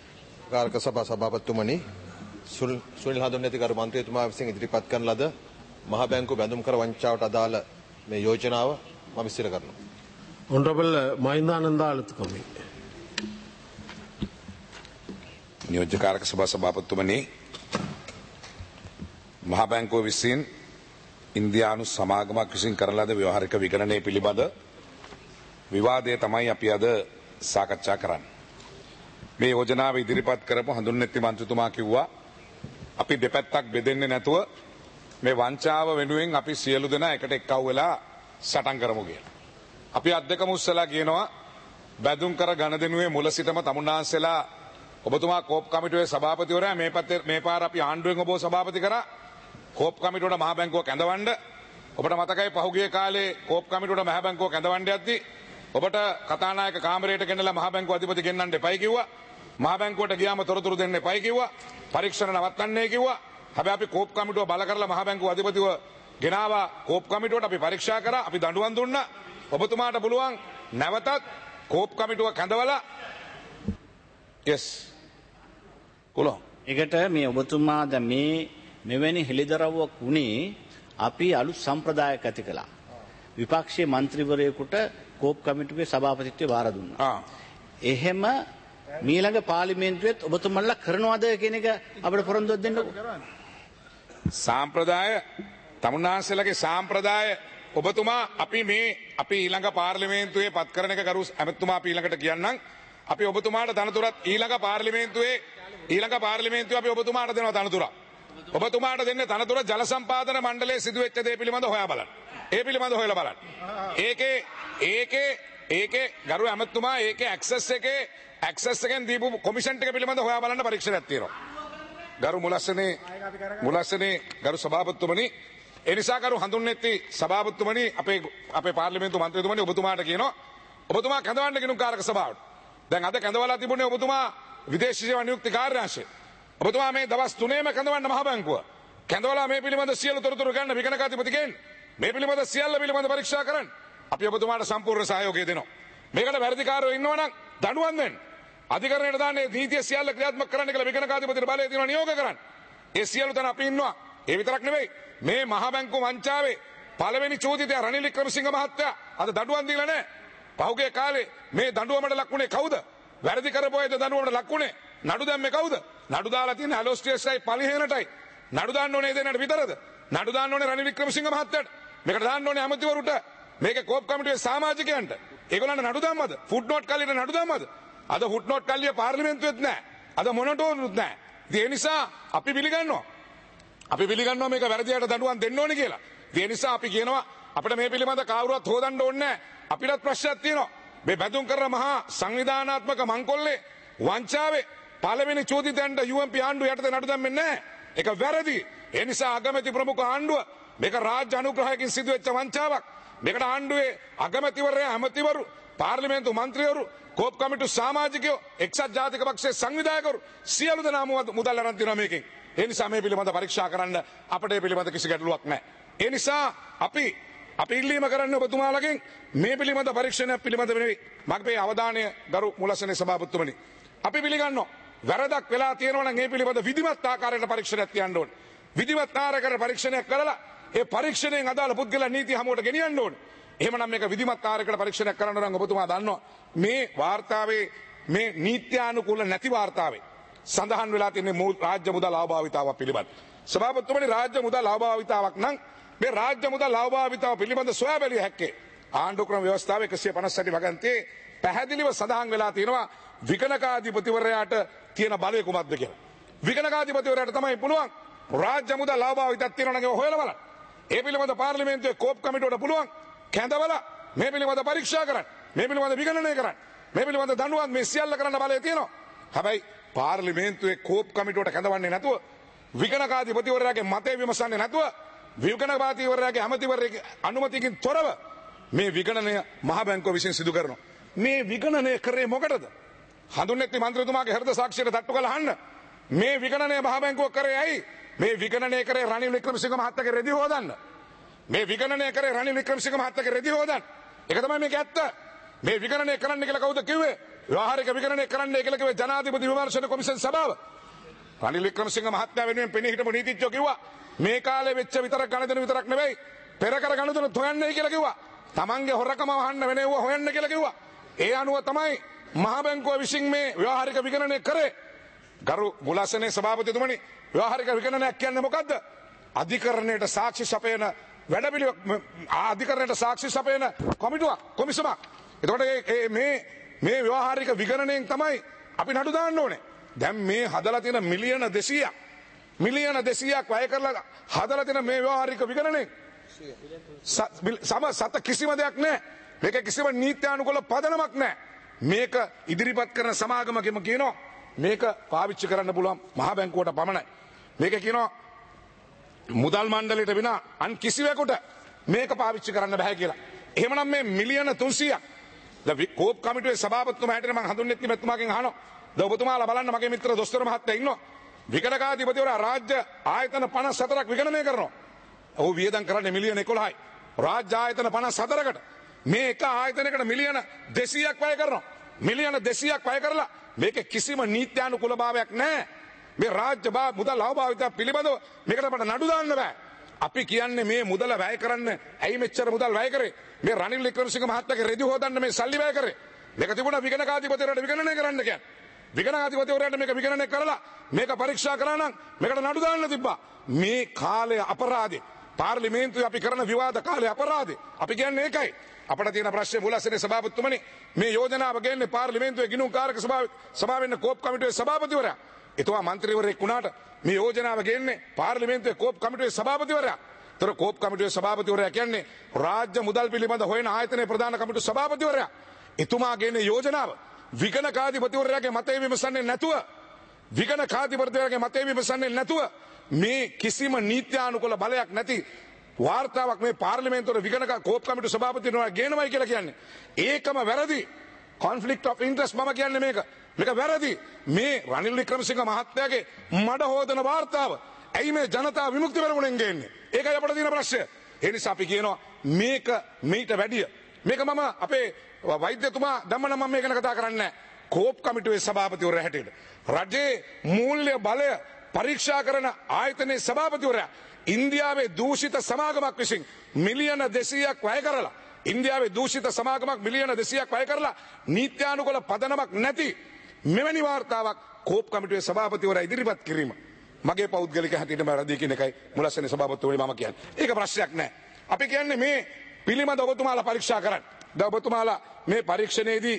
කාර්ක සභා සභාපතිතුමනි සුනිල් හඳුන්වති කරු මන්ත්‍රීතුමා විසින් ඉදිරිපත් කරන ලද මහ බැංකුව බැඳුම් කර වංචාවට අදාළ මේ යෝජනාව මම ඉස්තිර කරනවා. Honorable Mahindananda Alathukami. නියෝජ්‍ය කාර්ක සභා සභාපතිතුමනි මහ බැංකුව විසින් ඉන්දියානු සමාගමක් විසින් කරන ලද ව්‍යවහාරික විගණනය පිළිබඳ විවාදය තමයි අපි අද සාකච්ඡා කරන්නේ. මේ යෝජනාව ඉදිරිපත් කරපු හඳුන්වති මන්ත්‍රීතුමා කිව්වා අපි දෙපැත්තක් බෙදෙන්නේ නැතුව මේ වංචාව වෙනුවෙන් අපි සියලු දෙනා එකට එක්කව වෙලා සටන් කරමු කියලා. අපි අධ්‍යක්ෂක මුස්සලා කියනවා බැදුම් කර ගණදෙනුවේ මුල සිටම තමුන්නාන්සලා ඔබතුමා කෝප් කමිටුවේ සභාපතිවරයා මේ පැත්තේ මේ පාර අපි ආණ්ඩුවෙන් ඔබව සභාපති කරා කෝප් කමිටුවට මහ බැංකුව කැඳවන්න. ඔබට මතකයි පහුගිය කාලේ කෝප් කමිටුවට මහ බැංකුව කැඳවන්න යද්දී ඔබට කතානායක කාමරයට ගෙනලා මහ බැංකුව අධිපති ගෙන්නන්න එපයි කිව්වා. මහ බැංකුවට ගියාම තොරතුරු දෙන්න එපයි කිව්වා. පරීක්ෂණ නවත්තන්නයි කිව්වා. හැබැයි අපි කෝප් කමිටුව බල කරලා මහ බැංකුව අධිපතිව ගෙනාවා කෝප් කමිටුවට අපි පරීක්ෂා කරා. අපි දඬුවම් දුන්නා. ඔබතුමාට පුළුවන් නැවතත් කෝප් කමිටුව කැඳවලා yes කොළොන් ඒකට මේ ඔබතුමා දැන් මේ මෙවැනි හෙළිදරව්වක් වුණේ අපි අලුත් සම්ප්‍රදායක් ඇති කළා. විපක්ෂයේ മന്ത്രിවරයෙකුට කෝප් කමිටුවේ සභාපතිත්වය වාර දුන්නා. ආ එහෙම මීළඟ පාර්ලිමේන්තුවේත් ඔබතුමන්ලා කරනවද කියන එක අපිට පොරොන්දුවක් දෙන්නකෝ. සාම්ප්‍රදාය තමුන්නාන්සේලාගේ සාම්ප්‍රදාය ඔබතුමා අපි මේ අපි ඊළඟ පාර්ලිමේන්තුවේ පත් කරන එක කරු ඇමතුමා අපි ඊළඟට කියන්නම්. අපි ඔබතුමාට තනතුරත් ඊළඟ පාර්ලිමේන්තුවේ ඊළඟ පාර්ලිමේන්තුවේ අපි ඔබතුමාට දෙනවා තනතුරක්. ඔබතුමාට දෙන්නේ තනතුර ජල සම්පාදන මණ්ඩලයේ සිදුවෙච්ච දේ පිළිබඳව හොයා බලන්න. ඒ පිළිබඳව හොයලා බලන්න. ඒකේ ඒකේ ඒකේ ගරු ඇමතුමා ඒකේ ඇක්සස් එකේ ඇක්සස් එකෙන් දීපු කොමිෂන් එක පිළිබඳව හොයා බලන්න පරීක්ෂණයක් තියෙනවා. ගරු මුලස්සනේ මුලස්සනේ ගරු සභාපතිතුමනි ඒ නිසා කරු හඳුන්වන්නේ සභාපතිතුමනි අපේ අපේ පාර්ලිමේන්තු මන්ත්‍රීතුමනි ඔබතුමාට කියනවා ඔබතුමා කැඳවන්න ගෙනුම් කාරක සභාවට. දැන් අද කැඳවලා තිබුණේ ඔබතුමා විදේශ සේවා නියුක්ති කාර්යාංශය. ඔබතුමා මේ දවස් තුනේම කැඳවන්න මහ බැංකුව. කැඳවලා මේ පිළිබඳ සියලු තොරතුරු ගන්න විගණකාධිපතිගෙන් මේ පිළිබඳ සියල්ල පිළිබඳ පරීක්ෂා කරන්න. අපි ඔබතුමාට සම්පූර්ණ සහයෝගය දෙනවා. මේකට වැරදිකාරයෝ ඉන්නවනම් දඬුවම් දෙන්න. අධිකරණයට දාන්නේ නීතිය සියල්ල ක්‍රියාත්මක කරන්න කියලා විගණකාධිපතිට බලය දෙනවා නියෝග කරන්න. ඒ සියලු තැන අපි ඉන්නවා. ඒ විතරක් නෙවෙයි මේ මහ බැංකුව වංචාවේ පළවෙනි චෝදිතයා රනිල් වික්‍රමසිංහ මහත්තයා අද දඬුවම් දීලා නැහැ. පහුගිය කාලේ මේ දඬුවමට ලක්ුණේ කවුද? වැරදි කරපුවයිද දඬුවමට ලක්ුණේ? නඩු දැම්මේ කවුද? නඩු දාලා තියෙන්නේ ඇලෝස්ටියස්යි පලිහේනටයි. නඩු දාන්න ඕනේ දෙන්නට විතරද? නඩු දාන්න ඕනේ රනිල් වික්‍රමසිංහ මහත්තයාට. මේකට දාන්න ඕනේ ඇමතිවරුන්ට. මේකේ කෝප් කමිටුවේ සමාජිකයන්ට. ඒගොල්ලන්ට නඩු දැම්මද? ෆුඩ් නෝට් කල්ලියට නඩු දැම්මද? අද ෆුඩ් නෝට් කල්ලිය පාර්ලිමේන්තුවේත් නැහැ. අද මොනටෝනුත් නැහැ. ඒ නිසා අපි පිළිගන්නවා. අපි පිළිගන්නවා මේක වැරදියට දඬුවම් දෙන්න ඕනේ කියලා. ඒ නිසා අපි කියනවා අපිට මේ පිළිබඳ කවුරුවත් හොදන්න ඕනේ නැහැ. අපිටත් ප්‍රශ්නයක් තියෙනවා. මේ බැඳුම් කරන මහා සංවිධානාත්මක මංකොල්ලේ වංචාවේ පළවෙනි චෝදිතයන්ට යූ එම් පී ආණ්ඩුව යටතේ නඩු දැම්මේ නැහැ. ඒක වැරදි. ඒ නිසා අගමැති ප්‍රමුඛ ආණ්ඩුව මේක රාජ්‍ය අනුග්‍රහයකින් සිදුවෙච්ච වංචාවක්. මේකට ආණ්ඩුවේ අගමැතිවරයා ඇමතිවරු පාර්ලිමේන්තු මන්ත්‍රීවරු කෝප් කමිටු සමාජිකයෝ එක්සත් ජාතික පක්ෂයේ සංවිධායකවරු සියලු දෙනාම මුදල් අරන් තියනවා මේකෙන්. ඒ නිසා මේ පිළිබඳ පරීක්ෂා කරන්න අපිට මේ පිළිබඳ කිසි ගැටලුවක් නැහැ. ඒ නිසා අපි අපි ඉල්ලීම කරන්නේ ඔබතුමාලගෙන් මේ පිළිබඳ පරීක්ෂණයක් පිළිබඳ නෙවෙයි. මගේ අවධානය ගරු මුලසනේ සභාපතිතුමනි. අපි පිළිගන්නවා වැරදක් වෙලා තියෙනවා නම් ඒ පිළිබඳ විධිමත් ආකාරයට පරීක්ෂණයක් තියන්න ඕනේ. විධිමත් ආකාරයට පරීක්ෂණයක් කරලා ඒ පරීක්ෂණයෙන් අදාළ පුද්ගලයන් නීති හමුවට ගෙනියන්න ඕනේ. එහෙමනම් මේක විධිමත් ආකාරයකට පරීක්ෂණයක් කරන්න නම් ඔබතුමා දන්නවා මේ වාර්තාවේ මේ නීත්‍යානුකූල නැති වාර්තාවේ සඳහන් වෙලා තියෙන රාජ්‍ය මුදල් අවභාවිතාවක් පිළිබඳ. සභාපතිතුමනි රාජ්‍ය මුදල් අවභාවිතාවක් නම් මේ රාජ්‍ය මුදල් අවභාවිතාව පිළිබඳ සොයා බැලිය හැක්කේ ආණ්ඩු ක්‍රම ව්‍යවස්ථාවේ එකසිය පනස් අට වගන්තියේ පැහැදිලිව සඳහන් වෙලා තියෙනවා විගණකාධිපතිවරයාට තියෙන බලය කුමක්ද කියලා. විගණකාධිපතිවරයාට තමයි පුළුවන් රාජ්‍ය මුදල් අවභාවිතයක් තියෙනවා නම් ඒක හොයලා බලන්න. ඒ පිළිබඳ පාර්ලිමේන්තුවේ කෝප් කමිටුවට පුළුවන් කැඳවලා මේ පිළිබඳ පරීක්ෂා කරන්න. මේ පිළිබඳ විගණනය කරන්න. මේ පිළිබඳ දඬුවම් මේ සියල්ල කරන්න බලය තියෙනවා. හැබැයි පාර්ලිමේන්තුවේ කෝප් කමිටුවට කැඳවන්නේ නැතුව විගණකාධිපතිවරයාගේ මතය විමසන්නේ නැතුව විගණකාධිපතිවරයාගේ ඇමතිවරයාගේ අනුමැතියකින් තොරව මේ විගණනය මහ බැංකුව විසින් සිදු කරනවා. මේ විගණනය කරේ මොකටද? හඳුන්වන්නේ මන්ත්‍රීතුමාගේ හෘද සාක්ෂියට තට්ටු කරලා අහන්න. මේ විගණනය මහ බැංකුව කරේ ඇයි? මේ විගණනය කරේ රනිල් වික්‍රමසිංහ මහත්තයාගේ රෙදි හොදන්න. මේ විගණනය කරේ රනිල් වික්‍රමසිංහ මහත්තයාගේ රෙදි හොදන්න. ඒක තමයි මේක ඇත්ත. මේ විගණනය කරන්න කියලා කවුද කිව්වේ? ව්‍යවහාරික විගණනය කරන්න කියලා කිව්වේ ජනාධිපති විමර්ශන කොමිෂන් සභාව. රනිල් වික්‍රමසිංහ මහත්තයා වෙනුවෙන් පෙනී හිටපු නීතිඥයෝ කිව්වා මේ කාලේ වෙච්ච විතරක් ගණදෙනු විතරක් නෙවෙයි පෙර කර ගණදෙනුත් හොයන්නයි කියලා කිව්වා. තමන්ගේ හොරකම වහන්න වෙනව හොයන්න කියලා කිව්වා. ඒ අනුව තමයි මහ බැංකුව විසින් මේ ව්‍යවහාරික විගණනය කරේ. ගරු මුලසනේ සභාපතිතුමනි ව්‍යවහාරික විගණනයක් කියන්නේ මොකද්ද? අධිකරණයට සාක්ෂි සපයන වැඩපිළිවෙල අධිකරණයට සාක්ෂි සපයන කොමිටුවක් කොමිසමක්. එතකොට මේ මේ මේ ව්‍යවහාරික විගණනයෙන් තමයි අපි නඩු දාන්න ඕනේ. දැන් මේ හදලා තියෙන මිලියන දෙසීයක් මිලියන දෙසීයක් වැය කරලා හදලා තියෙන මේ ව්‍යවහාරික විගණනයෙන් සම සත කිසිම දෙයක් නැහැ. මේක කිසිම නීත්‍යානුකූල පදනමක් නැහැ. මේක ඉදිරිපත් කරන සමාගමකම කියනවා මේක පාවිච්චි කරන්න පුළුවන් මහ බැංකුවට පමණයි. මේක කියනවා මුදල් මණ්ඩලයට විනා අන් කිසිවෙකුට මේක පාවිච්චි කරන්න බෑ කියලා. එහෙමනම් මේ මිලියන තුන්සීයක් දැන් කෝප් කමිටුවේ සභාපතිතුමා හැටියට මම හඳුන්වන්නේ මෙතුමාගෙන් අහනවා. දැන් ඔබතුමාලා බලන්න මගේ මිත්‍ර දොස්තර මහත්තයා ඉන්නවා. විගණකාධිපතිවරයා රාජ්‍ය ආයතන පනස් හතරක් විගණනය කරනවා. ඔහු වියදම් කරන්නේ මිලියන එකොළහයි. රාජ්‍ය ආයතන පනස් හතරකට මේ එක ආයතනයකට මිලියන දෙසීයක් වැය කරනවා. මිලියන දෙසීයක් වැය කරලා මේක කිසිම නීත්‍යානුකූලභාවයක් නැහැ. මේ රාජ්‍ය මුදල් අවභාවිතය පිළිබඳව මේකට අපට නඩු දාන්න බෑ. අපි කියන්නේ මේ මුදල වැය කරන්න ඇයි මෙච්චර මුදල් වැය කරේ? මේ රනිල් වික්‍රමසිංහ මහත්තයාගේ රෙදි හොදන්න මේ සල්ලි වැය කරේ. මේක තිබුණා විගණකාධිපතිවරයාට විගණනය කරන්න කියන්නේ. විගණකාධිපතිවරයාට මේක විගණනය කරලා මේක පරීක්ෂා කරා නම් මේකට නඩු දාන්න තිබ්බා. මේ කාලය අපරාධේ. පාර්ලිමේන්තුවේ අපි කරන විවාද කාලේ අපරාධේ. අපි කියන්නේ ඒකයි. අපට තියෙන ප්‍රශ්නේ මුලසනේ සභාපතිතුමනි මේ යෝජනාව ගෙන්නේ පාර්ලිමේන්තුවේ ගිණුම් කාරක සභාවේ සභාවෙන්න කෝප් කමිටුවේ සභාපතිවරයා. එතුමා മന്ത്രിවරයෙක් වුණාට මේ යෝජනාව ගෙන්නේ පාර්ලිමේන්තුවේ කෝප් කමිටුවේ සභාපතිවරයා. තොර කෝප් කමිටුවේ සභාපතිවරයා කියන්නේ රාජ්‍ය මුදල් පිළිබඳ හොයන ආයතනයේ ප්‍රධාන කමිටු සභාපතිවරයා. එතුමා ගෙන්නේ යෝජනාව විගණකාධිපතිවරයාගේ මතය විමසන්නේ නැතුව විගණකාධිපතිවරයාගේ මතය විමසන්නේ නැතුව මේ කිසිම නීත්‍යානුකූල බලයක් නැති වාර්තාවක් මේ පාර්ලිමේන්තුවේ විගණක කෝප් කමිටු සභාපතිතුමා ගේනවයි කියලා කියන්නේ. ඒකම වැරදි. conflict of interest මම කියන්නේ මේක. මේක වැරදි. මේ රනිල් වික්‍රමසිංහ මහත්තයාගේ මඩ හොදන වාර්තාව ඇයි මේ ජනතා විමුක්ති පෙරමුණෙන් ගේන්නේ? ඒකයි අපිට තියෙන ප්‍රශ්නය. ඒ නිසා අපි කියනවා මේක මීට වැඩිය. මේක මම අපේ වෛද්‍යතුමා ධම්ම නම් මම මේක ගැන කතා කරන්නේ නැහැ. කෝප් කමිටුවේ සභාපතිවරයා හැටියට රජයේ මූල්‍ය බලය පරීක්ෂා කරන ආයතනයේ සභාපතිවරයා ඉන්දියාවේ දූෂිත සමාගමක් විසින් මිලියන දෙසීයක් වැය කරලා ඉන්දියාවේ දූෂිත සමාගමක් මිලියන දෙසීයක් වැය කරලා නීත්‍යානුකූල පදනමක් නැති මෙවැනි වාර්තාවක් කෝප් කමිටුවේ සභාපතිවරයා ඉදිරිපත් කිරීම මගේ පෞද්ගලික හැටියට මම රදී කියන එකයි මුලස්සනේ සභාපතිතුමනි මම කියන්නේ. ඒක ප්‍රශ්නයක් නෑ. අපි කියන්නේ මේ පිළිමද ඔබතුමාලා පරීක්ෂා කරන්න. දැන් ඔබතුමාලා මේ පරීක්ෂණයේදී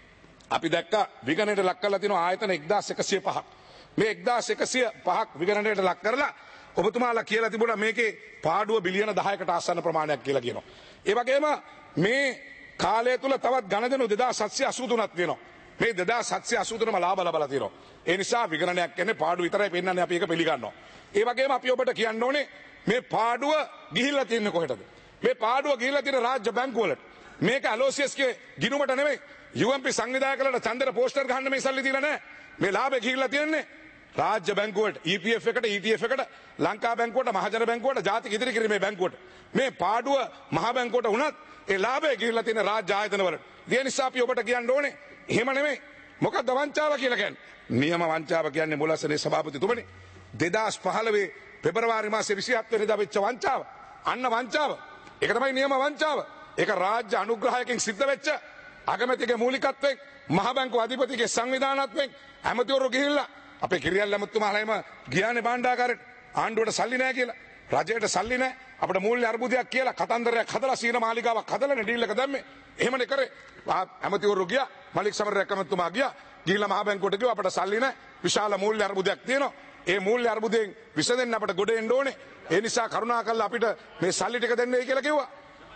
අපි දැක්කා විගණනයට ලක් කරලා තියෙන ආයතන එක්දාස් එකසිය පහක්. මේ එක්දාස් එකසිය පහක් විගණනයට ලක් කරලා ඔබතුමාලා කියලා තිබුණා මේකේ පාඩුව බිලියන දහයකට ආසන්න ප්‍රමාණයක් කියලා කියනවා. ඒ වගේම මේ කාලය තුල තවත් ගණදෙනු දෙදාස් හත්සිය අසූ තුනක් තියෙනවා. මේ දෙදාස් හත්සිය අසූ තුනම ලාභ ලබලා තියෙනවා. ඒ නිසා විගණනයක් කියන්නේ පාඩුව විතරයි පෙන්නන්නේ අපි ඒක පිළිගන්නවා. ඒ වගේම අපි ඔබට කියන්න ඕනේ මේ පාඩුව ගිහිල්ලා තියෙන්නේ කොහෙටද? මේ පාඩුව ගිහිල්ලා තියෙන රාජ්‍ය බැංකු වලට. මේක ඇලෝසියස්ගේ ගිණුමට නෙමෙයි. යූ එම් පී සංවිධායකලට ඡන්දර පෝස්ටර් ගහන්න මේ සල්ලි දීලා නැහැ. මේ ලාභේ ගිහිල්ලා තියෙන්නේ රාජ්‍ය බැංකුවට ඊ පී එෆ් එකට ඊ ටී එෆ් එකට ලංකා බැංකුවට මහජන බැංකුවට ජාතික ඉදිරි කිරීමේ බැංකුවට මේ පාඩුව මහ බැංකුවට වුණත් ඒ ලාභය ගිහිල්ලා තියෙන රාජ්‍ය ආයතන වලට. ඒ නිසා අපි ඔබට කියන්න ඕනේ එහෙම නෙමෙයි. මොකක්ද වංචාව කියලා කියන්නේ? නියම වංචාව කියන්නේ මුලස්සනේ සභාපතිතුමනි දෙදාස් පහළොව පෙබරවාරි මාසේ විසිහත් වෙනිදා වෙච්ච වංචාව. අන්න වංචාව. ඒක තමයි නියම වංචාව. ඒක රාජ්‍ය අනුග්‍රහයකින් සිද්ධ වෙච්ච අගමැතිගේ මූලිකත්වයෙන් මහ බැංකුව අධිපතිගේ සංවිධානත්වයෙන් ඇමතිවරු ගිහිල්ලා අපේ කිරියල් ඇමතුමාලාම ගියානේ භාණ්ඩාගාරයට ආණ්ඩුවට සල්ලි නැහැ කියලා රජයට සල්ලි නැහැ අපිට මූල්‍ය අර්බුදයක් කියලා කතන්දරයක් හදලා සීන මාලිගාවක් හදලානේ ඩීල් එක දැම්මේ. එහෙමනේ කරේ. ඇමතිවරු ගියා මලික් සමරරැක් ඇමතුමා ගියා ගිහිල්ලා මහ බැංකුවට කිව්වා අපිට සල්ලි නැහැ විශාල මූල්‍ය අර්බුදයක් තියෙනවා. ඒ මූල්‍ය අර්බුදයෙන් විසඳෙන්න අපිට ගොඩ එන්න ඕනේ. ඒ නිසා කරුණාකරලා අපිට මේ සල්ලි ටික දෙන්නයි කියලා කිව්වා.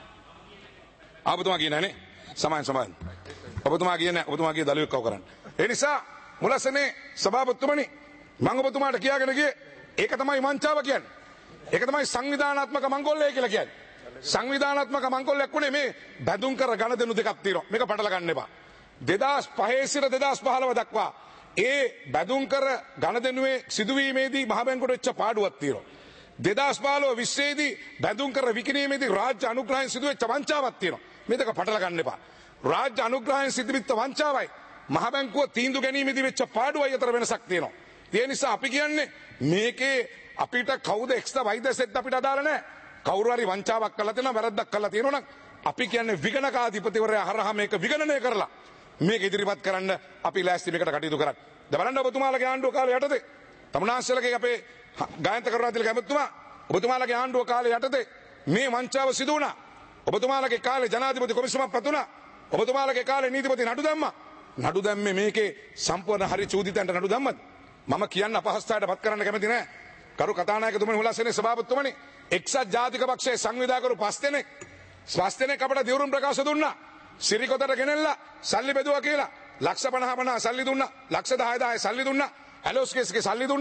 ආපතුමා කියන්නේ නේ සමාන සමාන. ඔබතුමා කියන්නේ ඔබතුමා කිය දලුවෙක් කව කරන්න. ඒ නිසා මුලසනේ සභාපතිතුමනි මම ඔබතුමාට කියාගෙන ගියේ ඒක තමයි වංචාව කියන්නේ. ඒක තමයි සංවිධානාත්මක මංගොල්ලය කියලා කියන්නේ. සංවිධානාත්මක මංගොල්ලයක් උනේ මේ බැඳුම් කර ගණදෙනු දෙකක් තියෙනවා. මේක පටල ගන්න එපා. දෙදාස් පහේ සිට දෙදාස් පහළොව දක්වා ඒ බැඳුම් කර ගණදෙනුවේ සිදුවීමේදී මහ බැංකුවට වෙච්ච පාඩුවක් තියෙනවා. දෙදාස් පහළොව විස්සේ දී බැඳුම් කර විකිණීමේදී රාජ්‍ය අනුග්‍රහයෙන් සිදුවෙච්ච වංචාවක් තියෙනවා. මේ දෙක පටල ගන්න එපා. රාජ්‍ය අනුග්‍රහයෙන් සිදුවෙච්ච වංචාවයි මහ බැංකුව තීන්දුව ගැනීමේදී වෙච්ච පාඩුවයි අතර වෙනසක් තියෙනවා. ඒ නිසා අපි කියන්නේ මේකේ අපිට කවුද එක්ස්ට්‍රා වෛද්‍ය සෙට් අපිට අදාළ නැහැ. කවුරු හරි වංචාවක් කළා තියෙනවා වැරද්දක් කළා තියෙනවා නම් අපි කියන්නේ විගණකාධිපතිවරයා හරහා මේක විගණනය කරලා මේක ඉදිරිපත් කරන්න අපි ලෑස්ති මේකට කටයුතු කරන්න. දැන් බලන්න ඔබතුමාලගේ ආණ්ඩුව කාලේ යටතේ තමුනාස්සලගේ අපේ ගායන්ත කරුණාතිලක ඇමතුමා ඔබතුමාලගේ ආණ්ඩුව කාලේ යටතේ මේ වංචාව සිදු වුණා. ඔබතුමාලගේ කාලේ ජනාධිපති කොමිසමක් පතුණා. ඔබතුමාලගේ කාලේ නීතිපති නඩු දැම්මා. නඩු දැම්මේ මේකේ සම්පූර්ණ හරි චූදිතන්ට නඩු දැම්මද? මම කියන්න අපහසුතාවයට පත් කරන්න කැමති නෑ. කරු කතානායකතුමනි මුලස්සනේ සභාපතිතුමනි එක්සත් ජාතික පක්ෂයේ සංවිධායකරු පස් දෙනෙක් පස් දෙනෙක් අපට දිවුරුම් ප්‍රකාශ දුන්නා. සිරිකොතට ගෙනෙල්ලා සල්ලි බෙදුවා කියලා ලක්ෂ පනහ පනහ සල්ලි දුන්නා. ලක්ෂ දහය දහය සල්ලි දුන්නා. ඇලෝස්කේස්ගේ සල්ලි දුන්නා.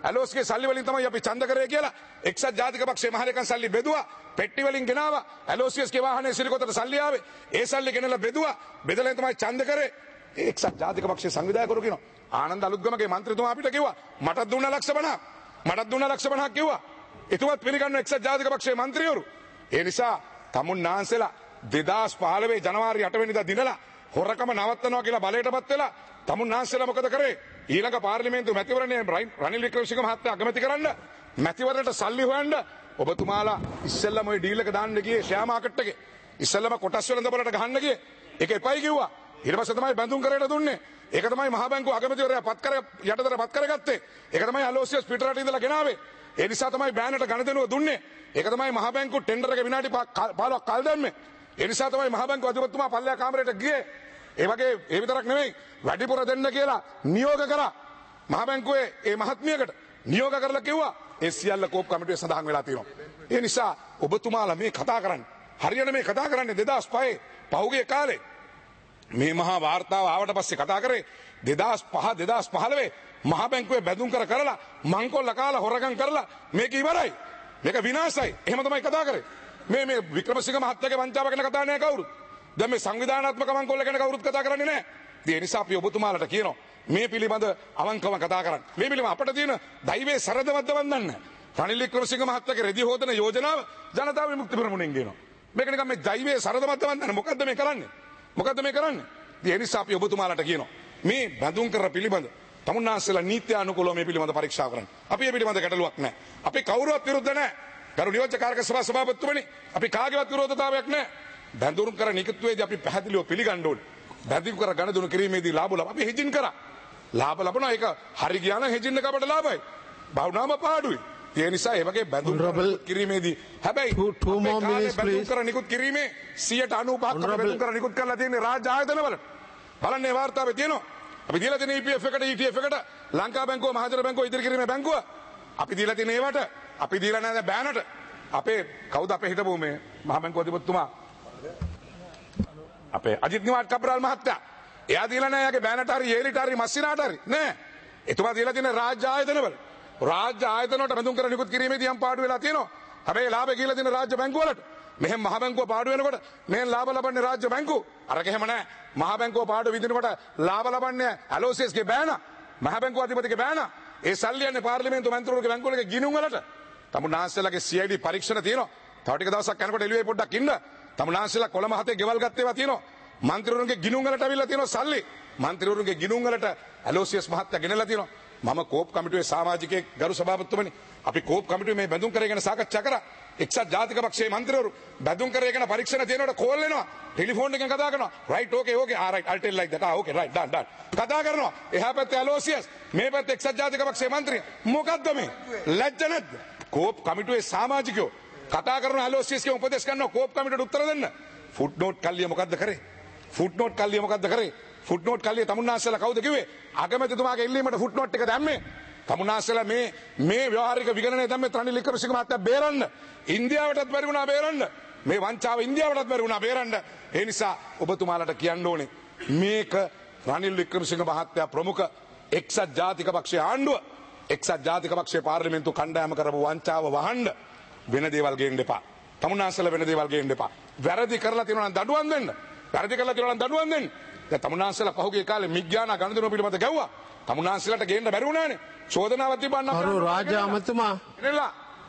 ඇලෝස්ගේ සල්ලි වලින් තමයි අපි ඡන්ද කරේ කියලා එක්සත් ජාතික පක්ෂයේ මහලේකම් සල්ලි බෙදුවා. පෙට්ටි වලින් ගෙනාවා. ඇලෝස්ගේ වාහනේ සිරිකොතට සල්ලි ආවේ. ඒ සල්ලි ගෙනලා බෙදුවා. බෙදලා තමයි ඡන්ද කරේ. ඒ එක්සත් ජාතික පක්ෂයේ සංවිධායකවරු කියනවා. ආනන්ද අලුත්ගමගේ මන්ත්‍රීතුමා අපිට කිව්වා මටත් දුන්න ලක්ෂ පනහක්. මටත් දුන්න ලක්ෂ පනහක් කිව්වා. එතුමත් පිළිගන්න එක්සත් ජාතික පක්ෂයේ මන්ත්‍රීවරු. ඒ නිසා තමුන්නාන්සලා දෙදාස් පහළොවේ ජනවාරි අට වෙනිදා දිනලා හොරකම නවත්තනවා කියලා බලයටපත් වෙලා තමුන්නාන්සලා මොකද කරේ? ඊළඟ පාර්ලිමේන්තු මැතිවරණයේ රනිල් වික්‍රමසිංහ මහත්තයා අගමැති කරන්න මැතිවරණයට සල්ලි හොයන්න ඔබතුමාලා ඉස්සෙල්ලම ওই ඩීල් එක දාන්න ගියේ ෂෙයා මාකට් එකේ. ඉස්සෙල්ලම කොටස් වල දබලට ගහන්න ගියේ. ඒක එපයි කිව්වා. ඊට පස්සේ තමයි බැඳුම් කරේට දුන්නේ. ඒක තමයි මහා බැංකුව අගමැතිවරයා පත් කර යටතට පත් කරගත්තේ. ඒක තමයි අලෝසියස් පිටරට ඉඳලා ගෙනාවේ. ඒ නිසා තමයි බෑනට ගණදෙනුව දුන්නේ. ඒක තමයි මහා බැංකුව ටෙන්ඩර් එක විනාඩි පහළොවක් කල් දැම්මේ. ඒ නිසා තමයි මහා බැංකුව අධිපතිතුමා පල්ලෙහා කාමරයට ගියේ. ඒ වගේ ඒ විතරක් නෙවෙයි වැඩිපුර දෙන්න කියලා නියෝග කරා. මහා බැංකුවේ ඒ මහත්මියකට නියෝග කරලා කිව්වා ඒ සියල්ල කෝප් කමිටුවේ සඳහන් වෙලා තියෙනවා. ඒ නිසා ඔබතුමාලා මේ කතා කරන්නේ හරියට මේ කතා කරන්නේ දෙදාස් පහේ පහුගිය කාලේ මේ මහා වාර්තාව ආවට පස්සේ කතා කරේ දෙදාස් පහ දෙදාස් පහළොවේ මහා බැංකුවේ බැඳුම් කර කරලා මංකොල්ල කාලා හොරගම් කරලා මේක ඉවරයි. මේක විනාශයි. එහෙම තමයි කතා කරේ. මේ මේ වික්‍රමසිංහ මහත්තයාගේ වංචාව ගැන කතා නෑ කවුරුත්. දැන් මේ සංවිධානාත්මක මංකොල්ල ගැන කවුරුත් කතා කරන්නේ නෑ. ඒ නිසා අපි ඔබතුමාලට කියනවා මේ පිළිබඳ අවංකව කතා කරන්න. මේ පිළිබඳ අපිට තියෙන දෛවයේ සරදවද්ද වන්දන්න. රනිල් වික්‍රමසිංහ මහත්තයාගේ රෙදි හොදන යෝජනාව ජනතා විමුක්ති පෙරමුණෙන් ගේනවා. මේක නිකන් මේ දෛවයේ සරදවද්ද වන්දන්න. මොකද්ද මේ කරන්නේ? මොකද්ද මේ කරන්නේ? ඒ නිසා අපි ඔබතුමාලට කියනවා මේ බඳුන් කර පිළිබඳ තමුන්නාන්සලා නීත්‍ය අනුකූලව මේ පිළිබඳ පරීක්ෂා කරන්න. අපි මේ පිළිබඳ ගැටලුවක් නැහැ. අපි කවුරුවත් විරුද්ධ නැහැ. ගරු නියෝජ්‍ය කාර්ක සභා සභාපතිතුමනි අපි කාගේවත් විරෝධතාවයක් නැහැ. බඳුන් කර නිකුත්වේදී අපි පැහැදිලිව පිළිගන්න ඕනේ. බඳුන් කර ගණදුණු කිරීමේදී ලාභ ලබ අපි හෙජින් කරා. ලාභ ලබනවා ඒක හරි ගියා නම් හෙජින් එක අපට ලාභයි. බවුනාම පාඩුයි. ඒ නිසා ඒ වගේ බඳුන් කිරීමේදී හැබැයි two more minutes බඳුන් please. කර නිකුත් කිරීමේ සියයට අනූපහක් බඳුන් කර නිකුත් කරලා තියෙන්නේ රාජ්‍ය ආයතනවල. බලන්න ඒ වාර්තාවේ තියෙනවා. අපි දීලා තියෙන E P F එකට E T F එකට ලංකා බැංකුව මහජන බැංකුව ඉදිරි කිරීමේ බැංකුව අපි දීලා තියෙන ඒවට අපි දීලා නැහැ බෑනට අපේ කවුද අපේ හිටපු මේ මහ බැංකුව අධිපතිතුමා අපේ අජිත් නිවාඩ් කබ්‍රාල් මහත්තයා එයා දීලා නැහැ යාගේ බෑනට හරි ඒලිට හරි මස්සිනාට හරි නෑ එතුමා දීලා තියෙන රාජ්‍ය ආයතනවල රාජ්‍ය ආයතන වලට බඳුන් කර නිකුත් කිරීමේදී යම් පාඩු වෙලා තියෙනවා. හැබැයි ලාභ කියලා තියෙන රාජ්‍ය බැංකුව වලට මෙහෙම මහ බැංකුව පාඩු වෙනකොට මෙහෙන් ලාභ ලබන්නේ රාජ්‍ය බැංකුව. අරක එහෙම නැහැ. මහ බැංකුව පාඩු විඳිනකොට ලාභ ලබන්නේ ඇලෝසියස්ගේ බෑන. මහ බැංකුව අධිපතිගේ බෑන. ඒ සල්ලි යන්නේ පාර්ලිමේන්තු මන්ත්‍රීවරුගේ බැංකුවලගේ ගිණුම් වලට. තමුන්නාන්සලාගේ C I D පරීක්ෂණ තියෙනවා. තව ටික දවසක් යනකොට එළුවේ පොඩ්ඩක් ඉන්න. තමුන්නාන්සලා කොළඹ හතේ ගෙවල් ගත්ත ඒවා තියෙනවා. මන්ත්‍රීවරුන්ගේ ගිණුම් වලට අවිල්ලා තියෙනවා සල්ලි. මන්ත්‍රීවරුන්ගේ ගිණුම් වලට ඇලෝසියස් මහත්තයා ගෙනලා තියෙනවා. මම කෝප් කමිටුවේ සමාජිකයෙක් ගරු සභාපතිතුමනි අපි කෝප් කමිටුවේ මේ බැඳුම් කරේ ගැන සාකච්ඡා කරා. එක්සත් ජාතික පක්ෂයේ මන්ත්‍රීවරු බැඳුම් කරේ ගැන පරීක්ෂණ තියෙනකොට කෝල් එනවා. ටෙලිෆෝන් එකෙන් කතා කරනවා. රයිට් ඕකේ ඕකේ ආ right I'll tell like that. ආ ඕකේ රයිට් ඩන් ඩන්. කතා කරනවා. එහා පැත්තේ ඇලෝසියස් මේ පැත්තේ එක්සත් ජාතික පක්ෂයේ මන්ත්‍රී. මොකද්ද මේ? ලැජ්ජ නැද්ද? කෝප් කමිටුවේ සමාජිකයෝ කතා කරන ඇලෝසියස්ගේ උපදේශ ගන්නවා කෝප් කමිටුවට උත්තර දෙන්න. ෆුට් නෝට් කල්ලිය මොකද්ද කරේ? ෆුට් නෝට් කල්ලිය මොකද්ද කරේ? ෆුට් නෝට් කල්ලිය තමුන්නාන්සලා කවුද කිව්වේ? අගමැතිතුමාගේ ඉල්ලීමට ෆුට් නෝට් එක දැම්මේ. තමුන්නාන්සලා මේ මේ ව්‍යවහාරික විගණනය දැම්මේ රනිල් වික්‍රමසිංහ මහත්තයා බේරන්න. ඉන්දියාවටත් බැරි වුණා බේරන්න. මේ වංචාව ඉන්දියාවටත් බැරි වුණා බේරන්න. ඒ නිසා ඔබතුමාලට කියන්න ඕනේ මේක රනිල් වික්‍රමසිංහ මහත්තයා ප්‍රමුඛ එක්සත් ජාතික පක්ෂයේ ආණ්ඩුව එක්සත් ජාතික පක්ෂයේ පාර්ලිමේන්තු කණ්ඩායම කරපු වංචාව වහන්න වෙන දේවල් ගේන්න එපා. තමුන්නාන්සලා වෙන දේවල් ගේන්න එපා. වැරදි කරලා තියෙනවා නම් දඩුවම් දෙන්න. වැරදි කරලා තියෙනවා නම් දඩුවම් දෙන්න. දැන් තමුන්නාන්සලා පහුගිය කාලේ මිග්ඥාන ගණදෙනුව පිළිබඳ ගැව්වා. තමුන්නාන්සලාට ගේන්න බැරි වුණානේ. චෝදනාවක් තිබ්බන්න කරු රාජ්‍ය අමතුමා ගෙනල්ලා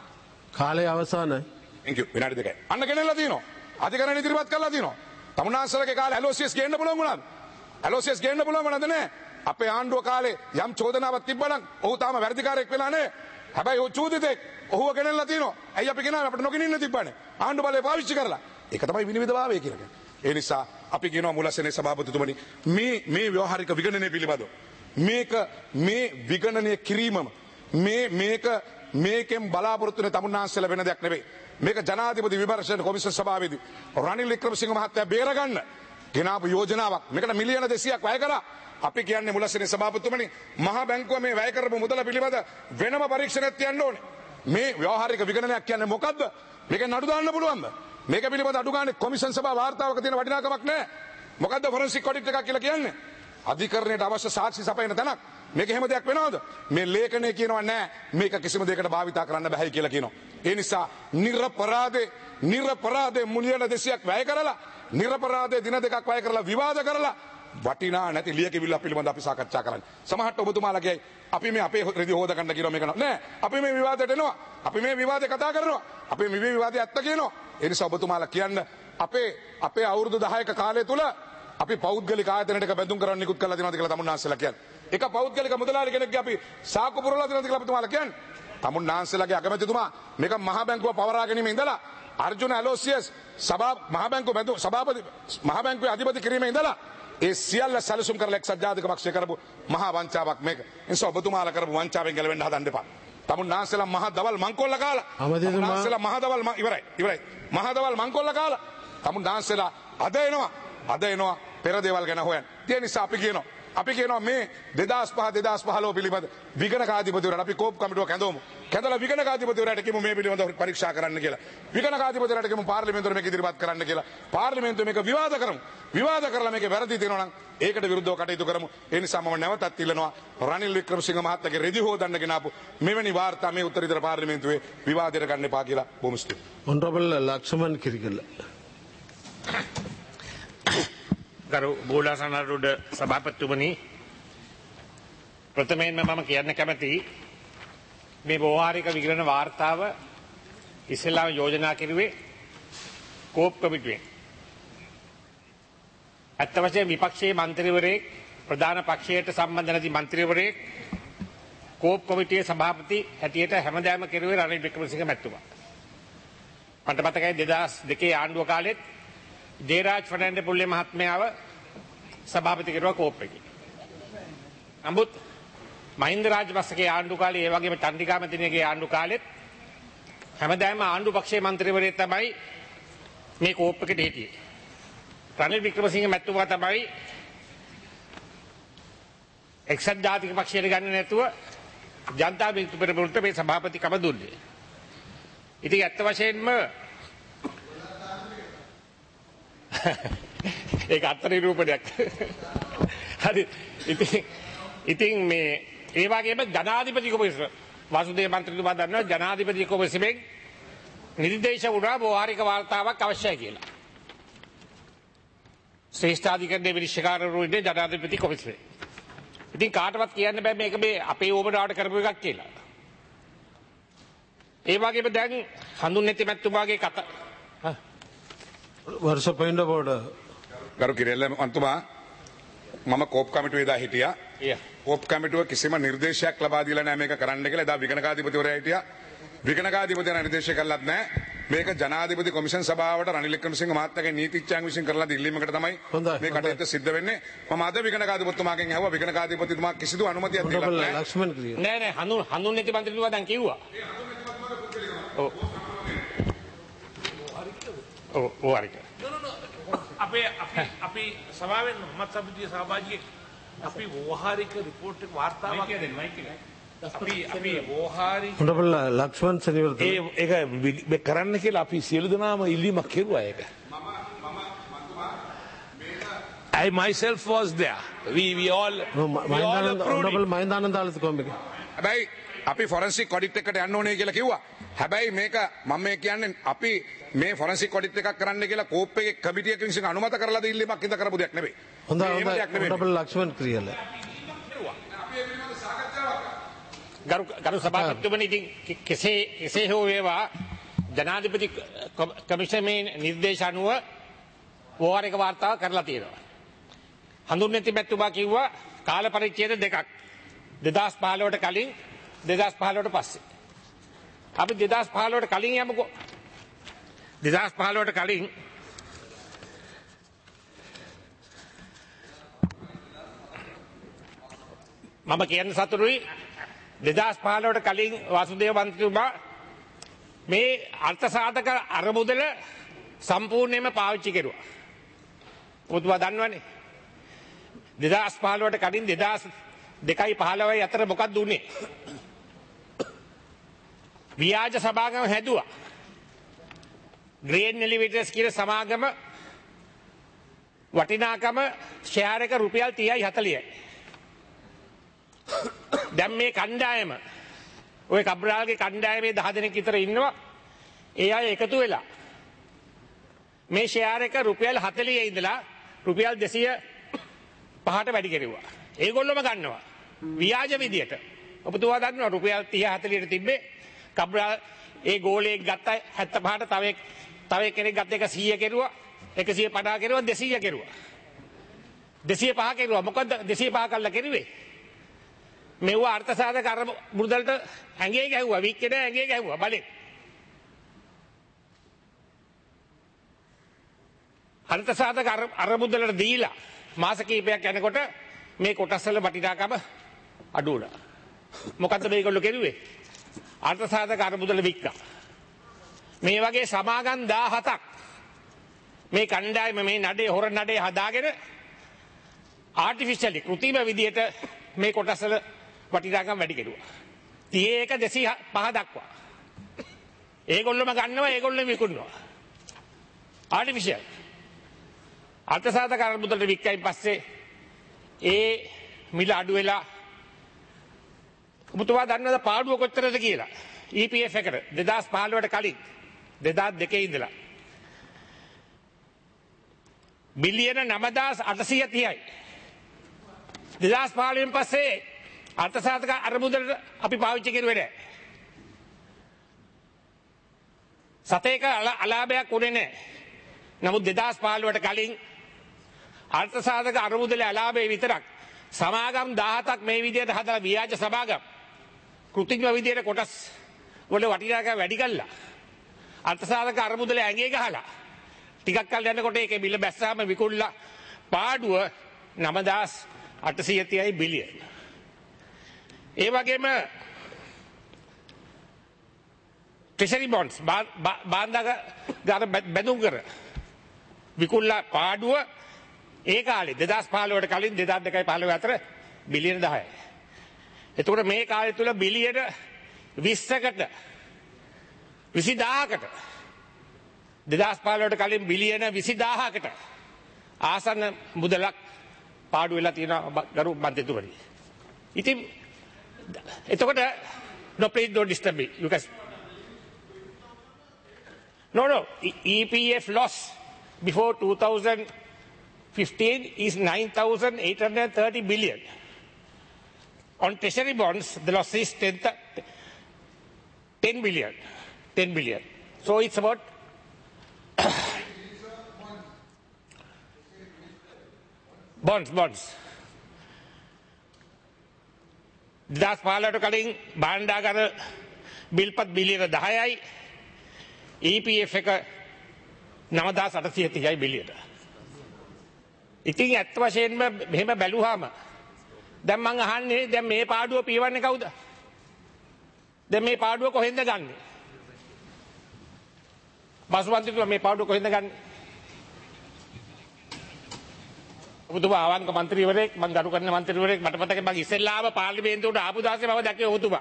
කාලය අවසానයි. thank you විනාඩි දෙකයි. අන්න ගෙනල්ලා තියෙනවා. අධිකරණ ඉදිරිපත් කළා තියෙනවා. තමුන්නාන්සලාගේ කාලේ ඇලෝසියස් ගේන්න පුළුවන් වුණාද? ඇලෝසියස් ගේන්න පුළුවන් වුණාද නැහැ? අපේ ආණ්ඩුව කාලේ යම් චෝදනාවක් තිබ්බනම් ඔහු තාම වැරදිකාරයෙක් වෙලා නැහැ. හැබැයි ඔහු චූදිතෙක්. ඔහුව ගෙනල්ලා තියෙනවා. ඇයි අපි ගෙනාවේ අපිට නොගෙනින්න තිබ්බනේ. ආණ්ඩු බලය පාවිච්චි කරලා. ඒක තමයි විනිවිදභාවය කියලා කියන්නේ. ඒ නිසා අපි කියනවා මුලසෙනේ සභාපතිතුමනි මේ මේ ව්‍යවහාරික විගණනය පිළිබඳව මේක මේ විගණනය කිරීමම මේ මේක මේකෙන් බලාපොරොත්තු වෙන තමුන්නාන්සලා වෙන දෙයක් නෙවෙයි. මේක ජනාධිපති විමර්ශන කොමිසම් සභාවේදී රනිල් වික්‍රමසිංහ මහත්තයා බේරගන්න ගෙනාවු යෝජනාවක්. මේකට මිලියන දෙසීයක් වැය කරා. අපි කියන්නේ මුලසෙනේ සභාපතිතුමනි මහා බැංකුව මේ වැය කරපු මුදල පිළිබඳ වෙනම පරීක්ෂණයක් තියන්න ඕනේ. මේ ව්‍යවහාරික විගණනයක් කියන්නේ මොකද්ද? මේකෙන් අඩු දාන්න පුළුවන්ද? මේක පිළිබඳ අඩු ගානේ කොමිසම් සභා වාර්තාවක තියෙන වටිනාකමක් නැහැ. මොකද්ද ෆොරන්සික් ඔඩිට් එකක් කියලා කියන්නේ? අධිකරණයට අවශ්‍ය සාක්ෂි සපයන තැනක්. මේක එහෙම දෙයක් වෙනවද? මේ ලේඛනය කියනවා නෑ මේක කිසිම දෙයකට භාවිතා කරන්න බැහැ කියලා කියනවා. ඒ නිසා නිර්පරාදේ නිර්පරාදේ මුලියන දෙසියක් වැය කරලා නිර්පරාදේ දින දෙකක් වැය කරලා විවාද කරලා වටිනා නැති ලියකියවිල්ල පිළිබඳ අපි සාකච්ඡා කරන්නේ. සමහරට ඔබතුමාලගේ අපි මේ අපේ රෙදි හොද ගන්න කියනවා මේක නෑ. අපි මේ විවාදයට එනවා. අපි මේ විවාදේ කතා කරනවා. අපි මේ විවාදේ ඇත්ත කියනවා. ඒ නිසා ඔබතුමාලා කියන්න අපේ අපේ අවුරුදු දහයක කාලය තුල අපි පෞද්ගලික ආයතනයකට බැඳුම් කරන්න නිකුත් කරලා දෙනවද කියලා තමුන්නාන්සලා කියන්නේ. එක පෞද්ගලික මුදලාලි කෙනෙක්ගේ අපි සාක්කු පුරලා දෙනවද කියලා ඔබතුමාලා කියන්නේ. තමුන්නාන්සලාගේ අගමැතිතුමා මේක මහා බැංකුව පවරා ගැනීම ඉඳලා අර්ජුන ඇලෝසියස් සභා මහා බැංකුව බැඳුම් සභාපති මහා බැංකුවේ අධිපති කිරීමේ ඉඳලා ඒ සියල්ල සැලසුම් කරලා එක්සත් ජාතික පක්ෂය කරපු මහා වංචාවක් මේක. ඒ නිසා ඔබතුමාලා කරපු වංචාවෙන් ගැලවෙන්න හදන්න එපා. තමුන්නාන්සලා මහා දවල් මංකොල්ල කාලා තමුන්නාන්සලා මහා දවල් ඉවරයි ඉවරයි මහා දවල් මංකොල්ල කාලා තමුන්නාන්සලා අද එනවා අද එනවා පෙර දේවල් ගැන හොයන්න. ඒ නිසා අපි කියනවා අපි කියනවා මේ දෙදාස් පහ දෙදාස් පහළොව පිළිබඳ විගණකාධිපතිවරයාට අපි කෝප් කමිටුව කැඳවමු. කැඳලා විගණකාධිපතිවරයාට කියමු මේ පිළිබඳව පරීක්ෂා කරන්න කියලා. විගණකාධිපතිවරයාට කියමු පාර්ලිමේන්තුවේ මේක ඉදිරිපත් කරන්න කියලා. පාර්ලිමේන්තුවේ මේක විවාද කරමු. විවාද කරලා මේකේ වැරදි තියෙනවා නම් ඒකට විරුද්ධව කටයුතු කරමු. ඒ නිසා මම නැවතත් ඉල්ලනවා රනිල් වික්‍රමසිංහ මහත්තයාගේ රෙදි හොදන්න ගෙනාපු මෙවැනි වාර්තා මේ උත්තරීතර පාර්ලිමේන්තුවේ විවාදයට ගන්න එපා කියලා බොහොම ස්තුතියි. Honorable Lakshman Kirikalla. ගරු බෝලාසනරුඩ සභාපතිතුමනි, ප්‍රථමයෙන්ම මම කියන්න කැමති මේ ව්‍යවහාරික විගණන වාර්තාව ඉස්සෙල්ලාම යෝජනා කෙරුවේ කෝප් කමිටුවෙන්. ඇත්ත වශයෙන්ම විපක්ෂයේ මන්ත්‍රීවරයෙක් ප්‍රධාන පක්ෂයට සම්බන්ධ නැති මන්ත්‍රීවරයෙක් කෝප් කමිටුවේ සභාපති හැටියට හැමදාම කෙරුවේ රනිල් වික්‍රමසිංහ මැතිතුමා. මට මතකයි දෙදාස් දෙකේ ආණ්ඩුව කාලෙත් ජයරාජ් ෆර්නැන්ඩේ පුල්ලේ මහත්මයාව සභාපති කෙරුවා කෝප් එකේ. නමුත් මහින්ද රාජපක්ෂගේ ආණ්ඩු කාලේ ඒ වගේම චන්ද්‍රිකා මැතිණියගේ ආණ්ඩු කාලෙත් හැමදාම ආණ්ඩු පක්ෂයේ මන්ත්‍රීවරයෙක් තමයි මේ කෝප් එකට හිටියේ. රනිල් වික්‍රමසිංහ මැතිතුමා තමයි එක්සත් ජාතික පක්ෂයට ගන්න නැතුව ජනතා විමුක්ති පෙරමුණට මේ සභාපතිකම දුන්නේ. ඉතින් ඇත්ත වශයෙන්ම ඒක අත්නිරූපණයක්. හරි. ඉතින් ඉතින් මේ ඒ වගේම ජනාධිපති කොමිසම වාසුදේව මන්ත්‍රීතුමා දන්නවා ජනාධිපති කොමිසමෙන් නිර්දේශ වුණා ව්‍යවහාරික වාර්තාවක් අවශ්‍යයි කියලා. ශ්‍රේෂ්ඨාධිකරණයේ විනිශ්චයකාරවරු ඉන්නේ ජනාධිපති කොමිසමේ. ඉතින් කාටවත් කියන්න බෑ මේක මේ අපේ ඕමනාවට කරපු එකක් කියලා. ඒ වගේම දැන් හඳුන්නැති මැතිතුමාගේ කතා What's the point of order? ගරු කිරෙල්ල මන්තුමා මම කෝප් කමිටුවේ එදා හිටියා. කෝප් කමිටුව කිසිම නිර්දේශයක් ලබා දීලා නැහැ මේක කරන්න කියලා. එදා විගණකාධිපතිවරයා හිටියා. විගණකාධිපතිවරයා නිර්දේශ කළත් නැහැ. මේක ජනාධිපති කොමිෂන් සභාවට රනිල් වික්‍රමසිංහ මහත්තයාගේ නීතිඥයන් විසින් කරලා දීලීමකට තමයි මේ කටයුත්ත සිද්ධ වෙන්නේ. මම අද විගණකාධිපතිතුමාගෙන් ඇහුවා විගණකාධිපතිතුමා කිසිදු අනුමැතියක් දීලා නැහැ. Lakshman Kirikalla. නෑ නෑ හඳුන් හඳුන්නැති මන්ත්‍රීතුමා දැන් කිව්වා. ඔව්. ඔව් ඔව් හරි. අපේ අපි අපි සභාවෙන් මත් සමිතිය සහභාගී අපි ව්‍යවහාරික රිපෝට් එක වාර්තාවක් අපි අපි ව්‍යවහාරික Honorable Lakshman Senivartana. ඒ ඒක මේ කරන්න කියලා අපි සියලු දෙනාම ඉල්ලීමක් කෙරුවා ඒක. I myself was there. We we all No, we all Mahindananda, approved Honorable it. Mahindananda Alathukambeke. හැබැයි අපි ෆොරන්සික් ඔඩිට් එකට යන්න ඕනේ කියලා කිව්වා. හැබැයි මේක මම මේ කියන්නේ අපි මේ ෆොරන්සික් ඔඩිට් එකක් කරන්න කියලා කෝප් එකේ කමිටියක විසින් අනුමත කරලා දීල්ලීමක් ඉඳ කරපු දෙයක් නෙවෙයි. හොඳයි මේ එහෙම හොඳයි. දෙයක් නෙවෙයි. Honorable Lakshman Kirikalla. ගරු ගරු සභාපතිතුමනි, ඉතින් කෙසේ කෙසේ හෝ වේවා ජනාධිපති කමිෂමේ නිර්දේශ අනුව ව්‍යවහාරික වාර්තාව කරලා තියෙනවා. හඳුන්නැති මැතිතුමා කිව්වා කාල පරිච්ඡේද දෙකක්. දෙදාස් පහළොවට කලින් දෙදාස් පහළොවට පස්සේ. අපි දෙදාස් පහළොවට කලින් යමුකෝ. දෙදාස් පහළොවට කලින් මම කියන්න සතුටුයි දෙදාස් පහළොවට කලින් වාසුදේව මන්ත්‍රීතුමා මේ අර්ථ සාධක අරමුදල සම්පූර්ණයෙන්ම පාවිච්චි කෙරුවා. ඔබතුමා දන්නවනේ. දෙදාස් පහළොවට කලින් දෙදාස් දෙකයි පහළොවයි අතර මොකක්ද උනේ? ව්‍යාජ සභාගම හැදුවා. ග්‍රේන් එලිවේටර්ස් කියන සමාගම වටිනාකම ෂෙයාර් එක රුපියල් තිහයි හතලිහයි. දැන් මේ කණ්ඩායම ඔය කබ්‍රාල්ගේ කණ්ඩායමේ දහ දෙනෙක් විතර ඉන්නවා. ඒ අය එකතු වෙලා මේ ෂෙයාර් එක රුපියල් හතලිහේ ඉඳලා රුපියල් දෙසිය පහට වැඩි කෙරුවා. ඒගොල්ලොම ගන්නවා ව්‍යාජ විදියට. ඔබතුමා දන්නවා රුපියල් තිහ හතලිහට තිබ්බේ කබ්‍රාල් ඒ ගෝලයක් ගත්ත හැත්තෑ පහට තව තව කෙනෙක් ගත්ත එක සීය කෙරුවා. එකසිය පනහ කෙරුවා දෙසීය කෙරුවා. දෙසිය පහ කෙරුවා. මොකද දෙසිය පහ කළා කෙරුවේ? මෙව අර්ථ සාධක අර මුදලට ඇඟේ ගැහුවා. වික්කේට ඇඟේ ගැහුවා බලෙන්. අර්ථ සාධක අර අර මුදලට දීලා මාස කිහිපයක් යනකොට මේ කොටස් වල වටිනාකම අඩු වුණා. මොකද්ද මේගොල්ලෝ කෙරුවේ? අර්ථ සාධක අර මුදල වික්කා. මේ වගේ සමාගම් දාහතක් මේ කණ්ඩායම මේ නඩේ හොර නඩේ හදාගෙන ආටිෆිෂියලි කෘත්‍රිම විදියට මේ කොටස් වල වටිනාකම් වැඩි කෙරුවා. තිහ එක දෙසිය පහ දක්වා. ඒගොල්ලොම ගන්නවා ඒගොල්ලෝ විකුණනවා. ආටිෆිෂියල්. අර්ථ සාධක අර මුදලට වික්කයින් පස්සේ ඒ මිල අඩු වෙලා ඔබතුමා දන්නවද පාඩුව කොච්චරද කියලා? E P F එකට දෙදාස් පහළොවට කලින් දෙදාස් දෙකේ ඉඳලා බිලියන නවදාස් අටසිය තිහයි. දෙදාස් පහළොවෙන් පස්සේ අර්ථ සාධක අර මුදලට අපි පාවිච්චි කරුවේ නැහැ. සතේක අලාභයක් උනේ නැහැ. නමුත් දෙදාස් පහළොවට කලින් අර්ථ සාධක අර මුදලේ අලාභය විතරක් සමාගම් දාහතක් මේ විදියට හදලා ව්‍යාජ සමාගම් කෘත්‍රිම විදියට කොටස් වල වටිනාකම වැඩි කළා. අර්ථ සාධක අර මුදලේ ඇඟේ ගහලා ටිකක් කල් යනකොට ඒකේ බිල බැස්සාම විකුණලා පාඩුව නවදාස් අටසිය තිහයි බිලියන. ඒ වගේම ට්‍රෙෂරි බොන්ඩ්ස් බාන්දාග බැඳුම් කර විකුණලා පාඩුව ඒ කාලේ දෙදාස් පහළොවට කලින් දෙදාස් දෙකයි පහළොව අතර බිලියන දහයයි. එතකොට මේ කාලය තුල බිලියන විස්සකට විසිදාහකට දෙදාස් පහළොවට කලින් බිලියන විසිදාහකට ආසන්න මුදලක් පාඩු වෙලා තියෙනවා ගරු මන්ත්‍රීතුමනි. ඉතින් එතකොට no please don't disturb me. You can no no E P F loss before two thousand fifteen is nine thousand eight hundred thirty billion. On treasury bonds the loss is ten billion. ten billion. So it's about bonds bonds. දෙදාස් පහළොවට කලින් භාණ්ඩාගාර බිල්පත් බිලියන දහයයි E P F එක නවදාස් අටසිය තිහයි බිලියන. ඉතින් ඇත්ත වශයෙන්ම මෙහෙම බැලුවාම දැන් මං අහන්නේ දැන් මේ පාඩුව පියවන්නේ කවුද? දැන් මේ පාඩුව කොහෙන්ද ගන්නෙ? බසුමන්ත්‍රීතුමා මේ පාඩුව කොහෙන්ද ගන්නෙ? ඔබතුමා ආවංක මන්ත්‍රීවරයෙක් මං ගරු කරන මන්ත්‍රීවරයෙක් මට මතකයි මං ඉස්සෙල්ලාම පාර්ලිමේන්තුවට ආපු දවසේ මම දැක්කේ ඔබතුමා.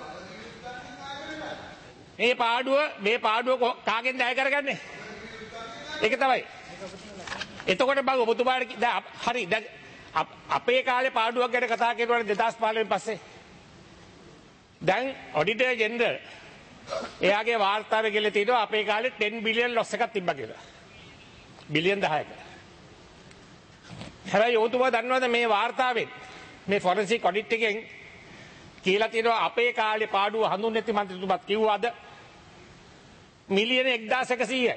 මේ පාඩුව මේ පාඩුව කාගෙන්ද අය කරගන්නේ? ඒක තමයි. එතකොට බං ඔබතුමාට දැන් හරි දැන් අපේ කාලේ පාඩුවක් ගැන කතා කරුවානේ දෙදාස් පහළොවෙන් පස්සේ. දැන් ඔඩිටර් ජෙනරල් එයාගේ වාර්තාවේ කියලා තියෙනවා අපේ කාලේ ten බිලියන් ලොස් එකක් තිබ්බා කියලා. බිලියන් දහයක. හැබැයි ඔබතුමා දන්නවද මේ වාර්තාවෙන් මේ ෆොරන්සික් ඔඩිට් එකෙන් කියලා තියෙනවා අපේ කාලේ පාඩුව හඳුන් නැති මන්ත්‍රීතුමාත් කිව්වාද මිලියන එක්දාස් එකසීයයි.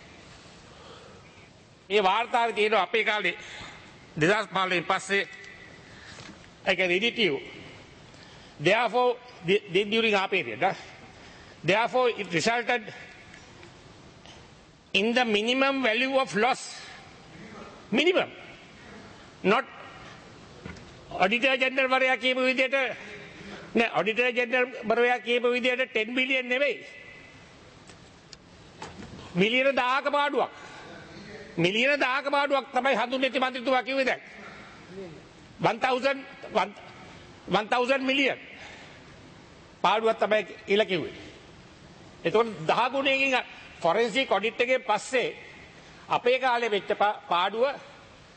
මේ වාර්තාවේ තියෙනවා අපේ කාලේ දෙදාස් පහළොවෙන් පස්සේ I can read it to you. Therefore, the, the, during our period, uh, therefore it resulted in the minimum value of loss. Minimum. Not auditor general වරයා කියපු විදිහට නෑ auditor general වරයා කියපු විදිහට ten billion නෙවෙයි. මිලියන දහයක පාඩුවක්. මිලියන දහයක පාඩුවක් තමයි හඳුන්වන්නේ මන්ත්‍රීතුමා කිව්වේ දැන්. one thousand one thousand million පාඩුවක් තමයි කියලා කිව්වේ. එතකොට දහ ගුණයකින් ෆොරෙන්සික් ඔඩිට් එකේ පස්සේ අපේ කාලේ වෙච්ච පාඩුව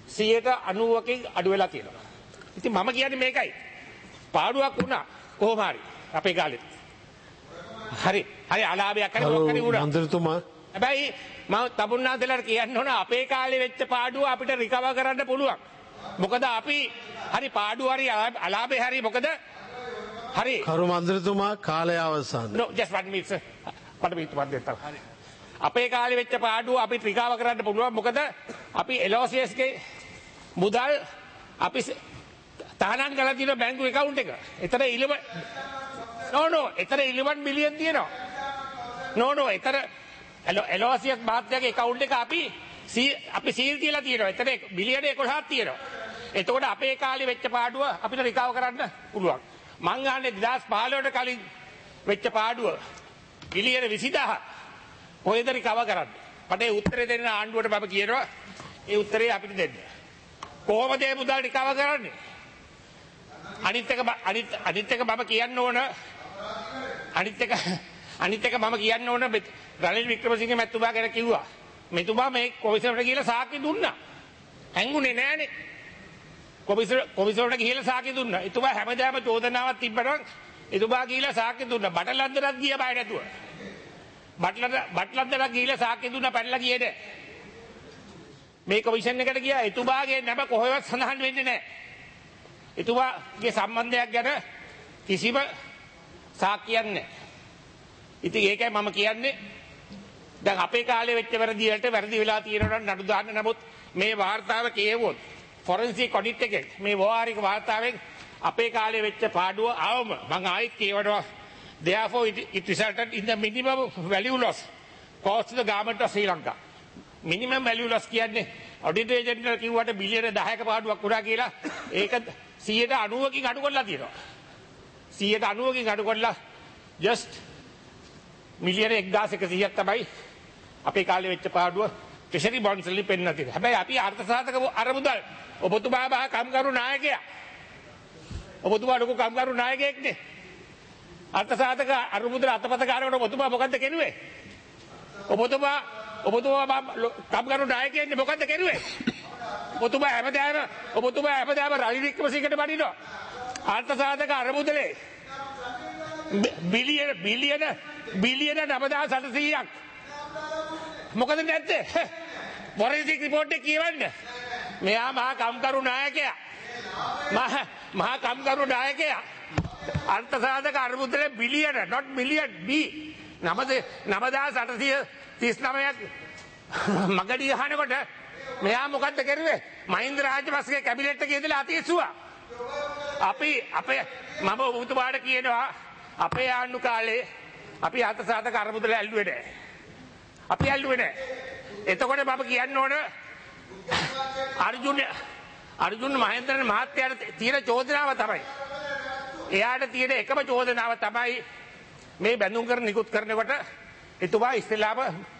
සියයට අනූවකින් අඩු වෙලා තියෙනවා. ඉතින් මම කියන්නේ මේකයි. පාඩුවක් වුණා කොහොම හරි අපේ කාලෙත්. හරි. හරි අලාභයක් හරි මොකක් හරි වුණා. මන්ත්‍රීතුමා හැබැයි මම තමුන්නාන්සලාට කියන්න ඕන අපේ කාලේ වෙච්ච පාඩුව අපිට රිකවර් කරන්න පුළුවන්. මොකද අපි හරි පාඩුව හරි අලාභේ හරි මොකද හරි කරු මන්ත්‍රීතුමා කාලය අවසන්. no just one minute sir. මට පිටුපත් දෙන්න. හරි. අපේ කාලේ වෙච්ච පාඩුව අපි රිකවර් කරන්න පුළුවන්. මොකද අපි L O C S ගේ මුදල් අපි තහනම් කරලා තියෙන බැංකු account එක. එතන eleven no no එතන eleven බිලියන් තියෙනවා. no no එතන L O C S මහත්තයාගේ account එක අපි අපි සීල් තියලා තියෙනවා. එතන බිලියන එකොළහක් තියෙනවා. එතකොට අපේ කාලේ වෙච්ච පාඩුව අපිට රිකවර් කරන්න පුළුවන්. මං අහන්නේ දෙදාස් පහළොවට කලින් වෙච්ච පාඩුව බිලියන විසිදහක් කොහෙද රිකවර් කරන්නේ? මට ඒ උත්තරේ දෙන්න ආණ්ඩුවට මම කියනවා. ඒ උත්තරේ අපිට දෙන්න. කොහොමද මේ මුදල් රිකවර් කරන්නේ? අනිත් එක අනිත් අනිත් එක මම කියන්න ඕන අනිත් එක අනිත් එක මම කියන්න ඕන රනිල් වික්‍රමසිංහ මැතිතුමා ගැන කිව්වා. මෙතුමා මේ කොමිසමට ගිහලා සාක්ෂි දුන්නා. හැංගුනේ නෑනේ. කොමිසම කොමිසමට ගිහලා සාක්ෂි දුන්නා. එතුමා හැමදාම චෝදනාවක් තිබ්බනම් එතුමා ගිහලා සාක්ෂි දුන්නා. බටලන්දරත් ගියා බය නැතුව. බටලන්ද බටලන්දරත් ගිහලා සාක්ෂි දුන්නා පැනලා ගියේ නෑ. මේ කොමිෂන් එකට ගියා එතුමාගේ නම කොහෙවත් සඳහන් වෙන්නේ නෑ. එතුමාගේ සම්බන්ධයක් ගැන කිසිම සාක්ෂියක් නැහැ. ඉතින් ඒකයි මම කියන්නේ දැන් අපේ කාලේ වෙච්ච වැරදි වලට වැරදි වෙලා තියෙනවා නම් නඩු දාන්න. නමුත් මේ වාර්තාව කියවුවොත් ෆොරෙන්සික් ඔඩිට් එකේ මේ ව්‍යවહાරික වාර්තාවෙන් අපේ කාලේ වෙච්ච පාඩුව ආවම මම ආයෙත් කියවනවා. therefore it, it resulted in the minimum value loss caused to the government of Sri Lanka. minimum value loss කියන්නේ ඔඩිට් ඒජන්ට් කිව්වට බිලියන දහයක පාඩුවක් වුණා කියලා ඒක සියයට අනූවකින් අඩු කරලා තියෙනවා. සියයට අනූවකින් අඩු කරලා just මිලියන එක්දාස් එකසීයක් තමයි අපේ කාලේ වෙච්ච පාඩුව ට්‍රෙෂරි බොන්ඩ්ස් වලින් පෙන්නලා තියෙනවා. හැබැයි අපි අර්ථසාධක අරමුදල් ඔබතුමා බහ කම්කරු නායකයා. ඔබතුමා ලොකු කම්කරු නායකයෙක්නේ. අර්ථසාධක අරමුදල් අතපත ගන්නකොට ඔබතුමා මොකද්ද කෙරුවේ? ඔබතුමා ඔබතුමා කම්කරු නායකයෙන්නේ මොකද්ද කෙරුවේ? ඔබතුමා හැමදාම ඔබතුමා හැමදාම රනිල් වික්‍රමසිංහට බණිනවා. අර්ථසාධක අරමුදලේ බිලියන බිලියන බිලියන නවදාස් අටසීයක් මොකද නැත්තේ? ෆොරෙන්සික් රිපෝට් එක කියවන්න. මෙයා මහා කම්කරු නායකයා. මහා මහා කම්කරු නායකයා. අර්ථසාධක අරමුදලේ බිලියන not million B නවදාස් අටසීය තිස් නවයක් මගඩි ගහනකොට මෙයා මොකද්ද කරුවේ? මහින්ද රාජපක්ෂගේ කැබිනට් එකේ ඉඳලා අතීසුවා. අපි අපේ මම ඔබතුමාට කියනවා අපේ ආණ්ඩු කාලේ අපි අර්ථසාධක අරමුදල ඇල්ලුවේ නැහැ. අපි ඇල්ලුවේ නැහැ. එතකොට මම කියන්න ඕන අර්ජුන අර්ජුන මහේන්ද්‍රන් මහත්තයාට තියෙන චෝදනාව තමයි. එයාට තියෙන එකම චෝදනාව තමයි මේ බැඳුම් කර නිකුත් කරනකොට එතුමා ඉස්ලාම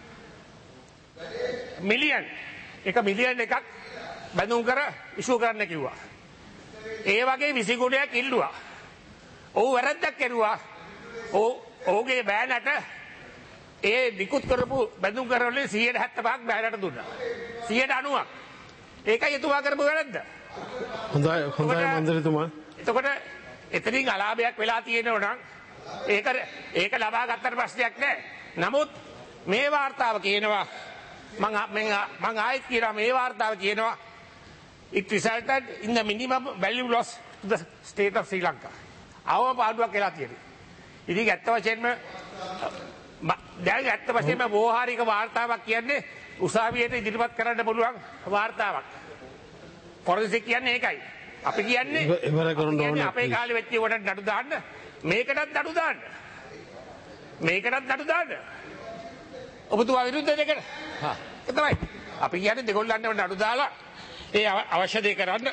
මිලියන් එක මිලියන් එකක් බැඳුම් කර ඉෂු කරන්න කිව්වා. ඒ වගේ විසිගුණයක් ඉල්ලුවා. ඔහු වැරද්දක් කරුවා. ඔහු ඔහුගේ බෑනට ඒ නිකුත් කරපු බැඳුම් කරවලින් සියයට හැත්තෑපහක් බෑනට දුන්නා. සියයට අනූවක්. ඒකයි එතුමා කරපු වැරද්ද. හොඳයි හොඳයි මන්ත්‍රීතුමා. එතකොට එතනින් අලාභයක් වෙලා තියෙනවා නම් ඒක ඒක ලබා ගත්තට ප්‍රශ්නයක් නැහැ. නමුත් මේ වාර්තාව කියනවා මම මම ආයෙත් කියනවා මේ වාර්තාව කියනවා it resulted in the minimum value loss to the state of Sri Lanka. අවම පාඩුවක් වෙලා තියෙනවා. ඉතින් ඇත්ත වශයෙන්ම දැන් ඇත්ත වශයෙන්ම ව්‍යවහාරික වාර්තාවක් කියන්නේ උසාවියට ඉදිරිපත් කරන්න පුළුවන් වාර්තාවක්. ෆොරෙන්සික් කියන්නේ ඒකයි. අපි කියන්නේ ඉවර කරන්න ඕනේ. අපේ කාලේ වෙච්ච ඒකට නඩු දාන්න මේකටත් නඩු දාන්න. මේකටත් නඩු දාන්න. ඔබතුමා විරුද්ධ දෙකට. හා ඒක තමයි. අපි කියන්නේ දෙගොල්ලන්ටම නඩු දාලා ඒ අවශ්‍ය දේ කරන්න.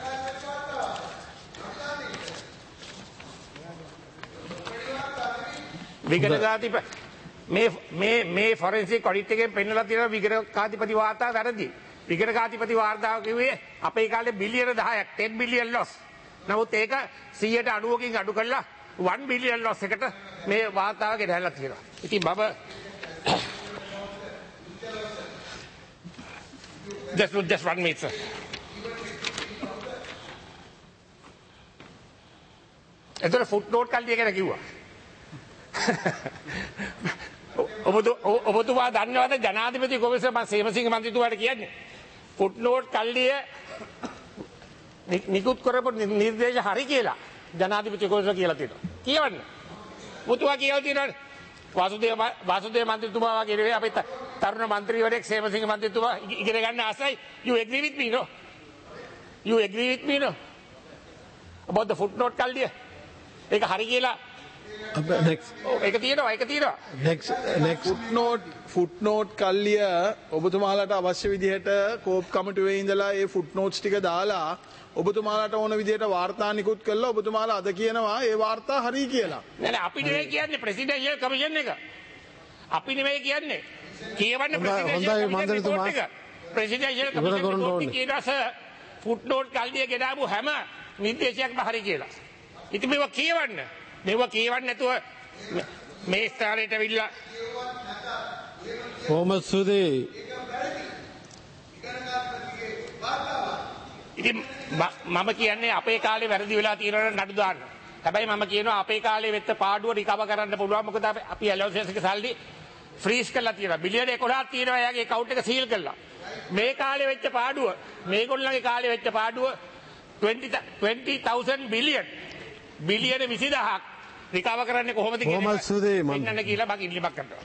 විගණකාතිප මේ මේ මේ ෆොරෙන්සික් ඔඩිට් එකෙන් පෙන්නලා තියෙනවා විගණකාතිපති වාර්තාව වැරදි. විගණකාතිපති වාර්තාව කිව්වේ අපේ කාලේ බිලියන දහයක් ten billion loss. නමුත් ඒක සියයට අනූවකින් අඩු කරලා one billion loss එකට මේ වාර්තාව ගෙනහැල්ලා තියෙනවා. ඉතින් මම just just one minute sir. එතකොට ෆුට් නෝට් කල්ලිය ගැන කිව්වා. ඔබතුමා දන්නවද ජනාධිපති කොමිසම සේමසිංහ මන්ත්‍රීතුමාට කියන්නේ ෆුට් නෝට් කල්ලිය නිකුත් කරපු නිර්දේශ හරි කියලා ජනාධිපති කොමිසම කියලා තියෙනවා. කියවන්න. ඔබතුමා කියලා තියෙනවනේ. වාසුදේව වාසුදේව මන්ත්‍රීතුමා වගේ නෙවෙයි අපේ තරුණ මන්ත්‍රීවරයෙක් සේමසිංහ මන්ත්‍රීතුමා ඉගෙන ගන්න ආසයි. You agree with me no? You agree with me no? About the footnote කල්ලිය. ඒක හරි කියලා next ඒක තියෙනවා ඒක තියෙනවා. next next ෆුට්නෝට් ෆුට්නෝට් කල්ලිය ඔබතුමාලට අවශ්‍ය විදිහට කෝප් කමිටුවේ ඉඳලා ඒ ෆුට්නෝට්ස් ටික දාලා ඔබතුමාලට ඕන විදිහට වාර්තා නිකුත් කළා ඔබතුමාලා අද කියනවා ඒ වාර්තා හරි කියලා. නෑ නෑ අපි නෙවෙයි කියන්නේ ප්‍රෙසිඩෙන්ෂල් කමිෂන් එක. අපි නෙවෙයි කියන්නේ. කියවන්න ප්‍රෙසිඩෙන්ෂල් කමිෂන් එක. ප්‍රෙසිඩෙන්ෂල් කමිෂන් රිපෝට් කියනස ෆුට්නෝට් කල්ලිය ගෙනාවු හැම නිර්දේශයක්ම හරි කියලා. ඉතින් මේවා කියවන්න. මේවා කියවන්න නැතුව මේ ස්ථානයට ඇවිල්ලා කොහොමද සුදී ඉතින් මම කියන්නේ අපේ කාලේ වැරදි වෙලා තියෙනවා නඩු දාන්න. හැබැයි මම කියනවා අපේ කාලේ වෙච්ච පාඩුව රිකවර් කරන්න පුළුවන්. මොකද අපි ඇලෝන්සස් එක සල්ලි ෆ්‍රීස් කරලා තියෙනවා. බිලියන එකොළහක් තියෙනවා එයාගේ account එක සීල් කරලා. මේ කාලේ වෙච්ච පාඩුව මේගොල්ලන්ගේ කාලේ වෙච්ච පාඩුව twenty thousand billion බිලියන විසිදහක් රිකවර් කරන්නේ කොහොමද කොහොමද සුදී මම ඉන්නන්න කියලා මම ඉල්ලීමක් කරනවා.